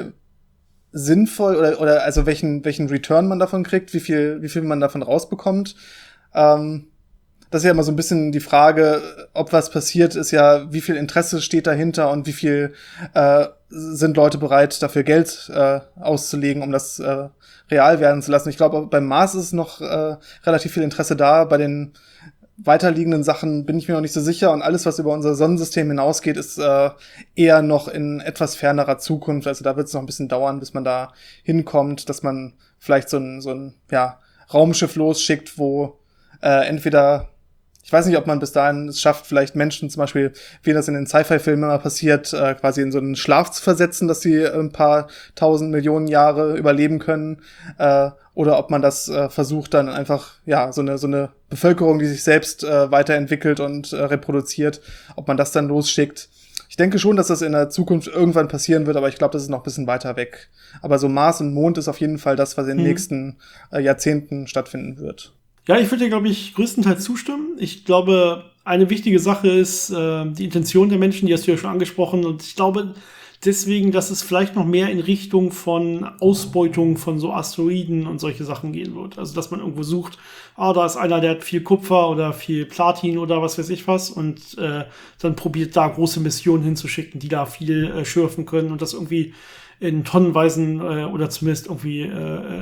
sinnvoll oder, oder also welchen, welchen Return man davon kriegt, wie viel, wie viel man davon rausbekommt. Ähm, das ist ja immer so ein bisschen die Frage, ob was passiert, ist ja, wie viel Interesse steht dahinter und wie viel äh, sind Leute bereit, dafür Geld äh, auszulegen, um das äh, real werden zu lassen. Ich glaube, beim Mars ist noch äh, relativ viel Interesse da. Bei den weiterliegenden Sachen bin ich mir noch nicht so sicher. Und alles, was über unser Sonnensystem hinausgeht, ist äh, eher noch in etwas fernerer Zukunft. Also da wird es noch ein bisschen dauern, bis man da hinkommt, dass man vielleicht so ein, so ein ja, Raumschiff losschickt, wo äh, entweder ich weiß nicht, ob man bis dahin es schafft, vielleicht Menschen zum Beispiel, wie das in den Sci-Fi-Filmen immer passiert, äh, quasi in so einen Schlaf zu versetzen, dass sie ein paar tausend Millionen Jahre überleben können. Äh, oder ob man das äh, versucht, dann einfach, ja, so eine so eine Bevölkerung, die sich selbst äh, weiterentwickelt und äh, reproduziert, ob man das dann losschickt. Ich denke schon, dass das in der Zukunft irgendwann passieren wird, aber ich glaube, das ist noch ein bisschen weiter weg. Aber so Mars und Mond ist auf jeden Fall das, was in den hm. nächsten äh, Jahrzehnten stattfinden wird. Ja, ich würde dir, glaube ich, größtenteils zustimmen. Ich glaube, eine wichtige Sache ist äh, die Intention der Menschen, die hast du ja schon angesprochen. Und ich glaube deswegen, dass es vielleicht noch mehr in Richtung von Ausbeutung von so Asteroiden und solche Sachen gehen wird. Also, dass man irgendwo sucht, ah, da ist einer, der hat viel Kupfer oder viel Platin oder was weiß ich was. Und äh, dann probiert da große Missionen hinzuschicken, die da viel äh, schürfen können und das irgendwie in tonnenweisen äh, oder zumindest irgendwie äh,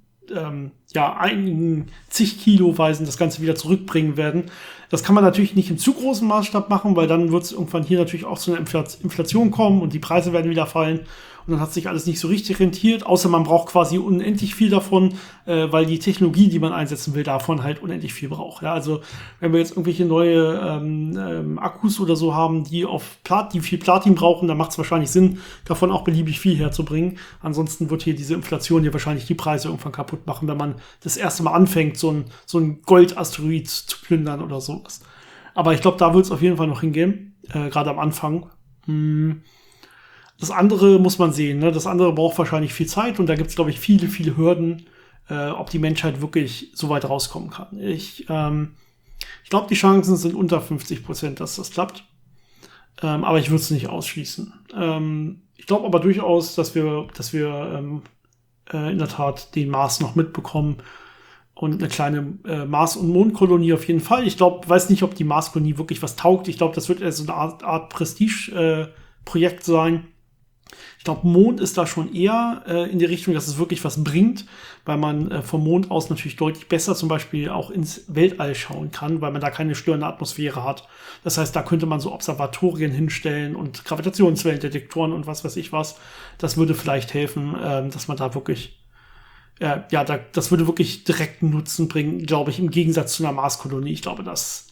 Ähm, ja, einigen zig Kiloweisen das Ganze wieder zurückbringen werden. Das kann man natürlich nicht im zu großen Maßstab machen, weil dann wird es irgendwann hier natürlich auch zu einer Inflation kommen und die Preise werden wieder fallen. Und dann hat sich alles nicht so richtig rentiert, außer man braucht quasi unendlich viel davon, äh, weil die Technologie, die man einsetzen will, davon halt unendlich viel braucht. Ja, also wenn wir jetzt irgendwelche neue ähm, ähm, Akkus oder so haben, die auf Plat die viel Platin brauchen, dann macht es wahrscheinlich Sinn, davon auch beliebig viel herzubringen. Ansonsten wird hier diese Inflation hier wahrscheinlich die Preise irgendwann kaputt machen, wenn man das erste Mal anfängt, so ein, so ein Goldasteroid zu plündern oder sowas. Aber ich glaube, da wird es auf jeden Fall noch hingehen, äh, gerade am Anfang. Hm. Das andere muss man sehen, ne? Das andere braucht wahrscheinlich viel Zeit und da gibt es, glaube ich, viele, viele Hürden, äh, ob die Menschheit wirklich so weit rauskommen kann. Ich, ähm, ich glaube, die Chancen sind unter fünfzig Prozent, dass das klappt. Ähm, aber ich würde es nicht ausschließen. Ähm, ich glaube aber durchaus, dass wir, dass wir ähm, äh, in der Tat den Mars noch mitbekommen und eine kleine äh, Mars- und Mondkolonie auf jeden Fall. Ich glaube, weiß nicht, ob die Marskolonie wirklich was taugt. Ich glaube, das wird eher so eine Art, Art Prestige-Projekt äh, sein. Ich glaube, Mond ist da schon eher äh, in die Richtung, dass es wirklich was bringt, weil man äh, vom Mond aus natürlich deutlich besser zum Beispiel auch ins Weltall schauen kann, weil man da keine störende Atmosphäre hat. Das heißt, da könnte man so Observatorien hinstellen und Gravitationswellendetektoren und was weiß ich was. Das würde vielleicht helfen, äh, dass man da wirklich, äh, ja, da, das würde wirklich direkten Nutzen bringen, glaube ich, im Gegensatz zu einer Marskolonie. Ich glaube, das,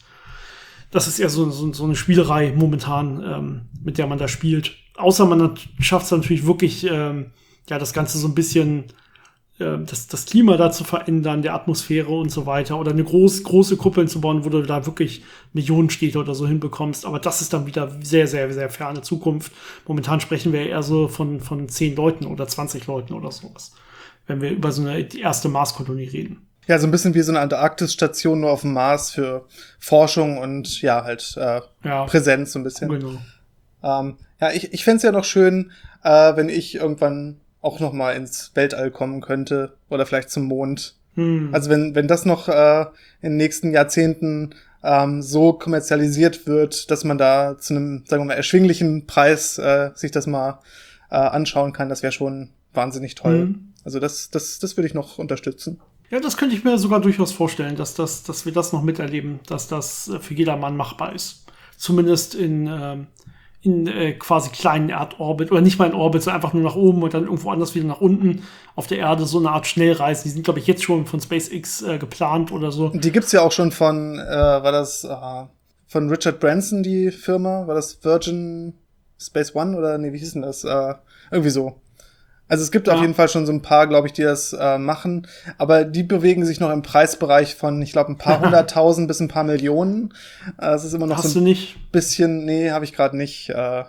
das ist eher so, so, so eine Spielerei momentan, ähm, mit der man da spielt. Außer man schafft es natürlich wirklich, ähm, ja, das Ganze so ein bisschen, äh, das, das Klima da zu verändern, der Atmosphäre und so weiter. Oder eine groß, große Kuppeln zu bauen, wo du da wirklich Millionenstädte oder so hinbekommst. Aber das ist dann wieder sehr, sehr, sehr ferne Zukunft. Momentan sprechen wir eher so von, von zehn Leuten oder zwanzig Leuten oder sowas, wenn wir über so eine die erste Marskolonie reden. Ja, so ein bisschen wie so eine Antarktis-Station nur auf dem Mars für Forschung und ja, halt äh, ja. Präsenz so ein bisschen. Genau. Ähm, ja, ich, ich fände es ja noch schön, äh, wenn ich irgendwann auch noch mal ins Weltall kommen könnte oder vielleicht zum Mond. Hm. Also wenn wenn das noch äh, in den nächsten Jahrzehnten ähm, so kommerzialisiert wird, dass man da zu einem, sagen wir mal, erschwinglichen Preis äh, sich das mal äh, anschauen kann, das wäre schon wahnsinnig toll. Hm. Also das das das würde ich noch unterstützen. Ja, das könnte ich mir sogar durchaus vorstellen, dass das dass wir das noch miterleben, dass das für jedermann machbar ist. Zumindest in ähm, in äh, quasi kleinen Erdorbit oder nicht mal in Orbit, so einfach nur nach oben und dann irgendwo anders wieder nach unten auf der Erde, so eine Art Schnellreisen. Die sind, glaube ich, jetzt schon von SpaceX äh, geplant oder so. Die gibt's ja auch schon von, äh, war das äh, von Richard Branson, die Firma? War das Virgin Space One oder nee, wie hieß denn das? Äh, irgendwie so. Also es gibt ja auf jeden Fall schon so ein paar, glaube ich, die das äh, machen, aber die bewegen sich noch im Preisbereich von, ich glaube, ein paar hunderttausend bis ein paar Millionen. Äh, es ist immer noch Hast so ein du nicht? bisschen, nee, habe ich gerade nicht. Äh,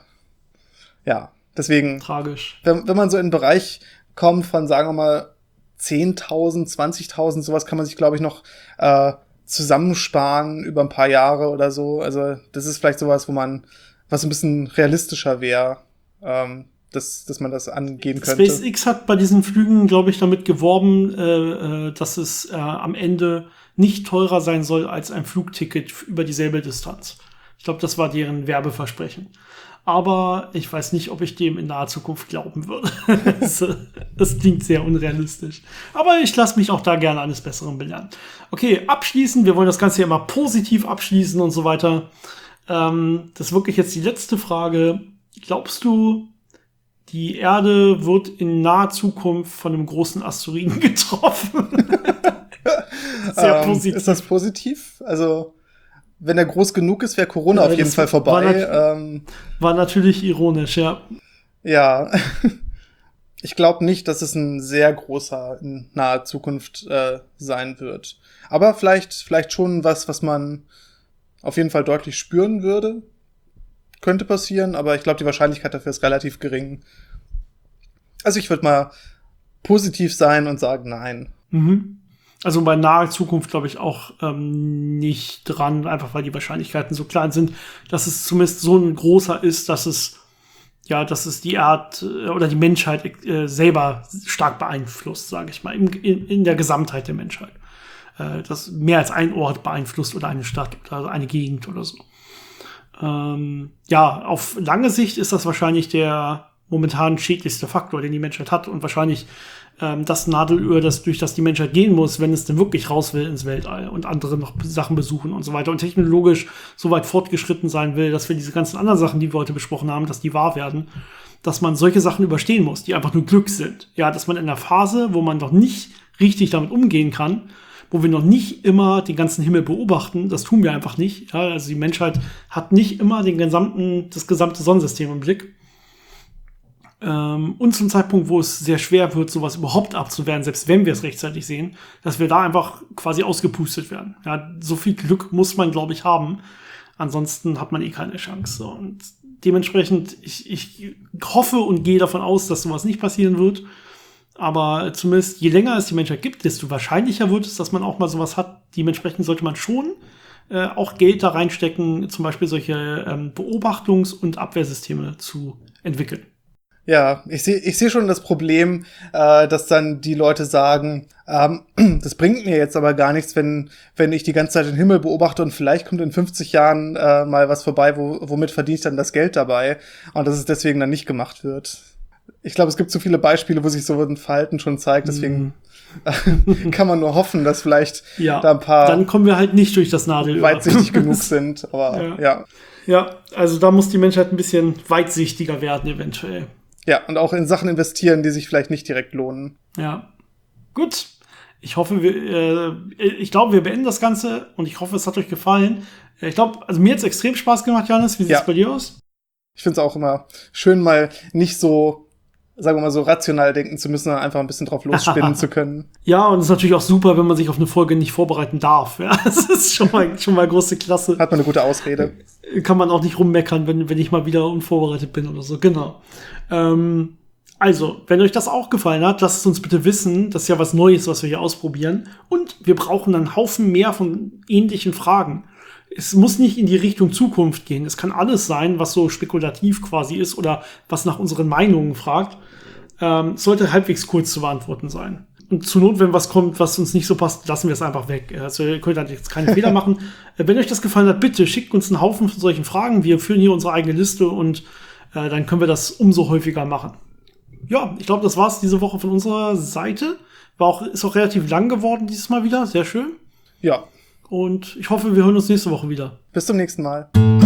ja, deswegen. Tragisch. Wenn, wenn man so in den Bereich kommt von, sagen wir mal, zehntausend, zwanzigtausend, sowas kann man sich, glaube ich, noch äh, zusammensparen über ein paar Jahre oder so. Also das ist vielleicht sowas, wo man, was ein bisschen realistischer wäre. ähm, dass, dass man das angehen könnte. SpaceX hat bei diesen Flügen, glaube ich, damit geworben, äh, dass es äh, am Ende nicht teurer sein soll als ein Flugticket über dieselbe Distanz. Ich glaube, das war deren Werbeversprechen. Aber ich weiß nicht, ob ich dem in naher Zukunft glauben würde. das, das klingt sehr unrealistisch. Aber ich lasse mich auch da gerne eines Besseren belehren. Okay, abschließen. Wir wollen das Ganze ja immer positiv abschließen und so weiter. Ähm, das ist wirklich jetzt die letzte Frage. Glaubst du, die Erde wird in naher Zukunft von einem großen Asteroiden getroffen? Sehr ähm, positiv. Ist das positiv? Also, wenn er groß genug ist, wäre Corona ja, auf jeden Fall vorbei. War, nat- ähm, war natürlich ironisch, ja. Ja. Ich glaube nicht, dass es ein sehr großer in naher Zukunft äh, sein wird. Aber vielleicht, vielleicht schon was, was man auf jeden Fall deutlich spüren würde. Könnte passieren, aber ich glaube, die Wahrscheinlichkeit dafür ist relativ gering. Also ich würde mal positiv sein und sagen, nein. Mhm. Also bei naher Zukunft glaube ich auch ähm, nicht dran, einfach weil die Wahrscheinlichkeiten so klein sind, dass es zumindest so ein großer ist, dass es ja, dass es die Art äh, oder die Menschheit äh, selber stark beeinflusst, sage ich mal, in, in, in der Gesamtheit der Menschheit. Äh, dass mehr als ein Ort beeinflusst oder eine Stadt oder eine Gegend oder so. Ähm, ja, auf lange Sicht ist das wahrscheinlich der momentan schädlichste Faktor, den die Menschheit hat und wahrscheinlich ähm, das Nadelöhr, das, durch das die Menschheit gehen muss, wenn es denn wirklich raus will ins Weltall und andere noch Sachen besuchen und so weiter und technologisch so weit fortgeschritten sein will, dass wir diese ganzen anderen Sachen, die wir heute besprochen haben, dass die wahr werden, dass man solche Sachen überstehen muss, die einfach nur Glück sind. Ja, dass man in einer Phase, wo man noch nicht richtig damit umgehen kann, wo wir noch nicht immer den ganzen Himmel beobachten, das tun wir einfach nicht. Ja, also die Menschheit hat nicht immer den gesamten, das gesamte Sonnensystem im Blick. Ähm, und zum Zeitpunkt, wo es sehr schwer wird, sowas überhaupt abzuwehren, selbst wenn wir es rechtzeitig sehen, dass wir da einfach quasi ausgepustet werden. Ja, so viel Glück muss man, glaube ich, haben. Ansonsten hat man eh keine Chance. Und dementsprechend, ich, ich hoffe und gehe davon aus, dass sowas nicht passieren wird. Aber zumindest, je länger es die Menschheit gibt, desto wahrscheinlicher wird es, dass man auch mal sowas hat. Dementsprechend sollte man schon äh, auch Geld da reinstecken, zum Beispiel solche ähm, Beobachtungs- und Abwehrsysteme zu entwickeln. Ja, ich sehe ich seh schon das Problem, äh, dass dann die Leute sagen, ähm, das bringt mir jetzt aber gar nichts, wenn wenn ich die ganze Zeit den Himmel beobachte und vielleicht kommt in fünfzig Jahren äh, mal was vorbei, wo, womit verdiene ich dann das Geld dabei und dass es deswegen dann nicht gemacht wird. Ich glaube, es gibt so viele Beispiele, wo sich so ein Verhalten schon zeigt, deswegen mm. kann man nur hoffen, dass vielleicht ja, da ein paar dann kommen wir halt nicht durch das Nadelöhr. Weitsichtig genug sind, aber ja. ja. Ja, also da muss die Menschheit ein bisschen weitsichtiger werden eventuell. Ja, und auch in Sachen investieren, die sich vielleicht nicht direkt lohnen. Ja, gut. Ich hoffe, wir, äh, ich glaube, wir beenden das Ganze und ich hoffe, es hat euch gefallen. Ich glaube, also mir hat es extrem Spaß gemacht, Janis. Wie sieht es ja. bei dir aus? Ich finde es auch immer schön, mal nicht so, sagen wir mal, so rational denken zu müssen, sondern einfach ein bisschen drauf losspinnen zu können. Ja, und es ist natürlich auch super, wenn man sich auf eine Folge nicht vorbereiten darf. Ja, das ist schon mal, schon mal große Klasse. Hat man eine gute Ausrede. Kann man auch nicht rummeckern, wenn, wenn ich mal wieder unvorbereitet bin oder so. Genau. Ähm, also, wenn euch das auch gefallen hat, lasst es uns bitte wissen. Das ist ja was Neues, was wir hier ausprobieren. Und wir brauchen einen Haufen mehr von ähnlichen Fragen. Es muss nicht in die Richtung Zukunft gehen. Es kann alles sein, was so spekulativ quasi ist oder was nach unseren Meinungen fragt. Ähm, es sollte halbwegs kurz zu beantworten sein. Und zur Not, wenn was kommt, was uns nicht so passt, lassen wir es einfach weg. Also ihr könnt halt jetzt keine Fehler machen. Äh, wenn euch das gefallen hat, bitte schickt uns einen Haufen von solchen Fragen. Wir führen hier unsere eigene Liste und äh, dann können wir das umso häufiger machen. Ja, ich glaube, das war's diese Woche von unserer Seite. War auch, ist auch relativ lang geworden dieses Mal wieder. Sehr schön. Ja. Und ich hoffe, wir hören uns nächste Woche wieder. Bis zum nächsten Mal.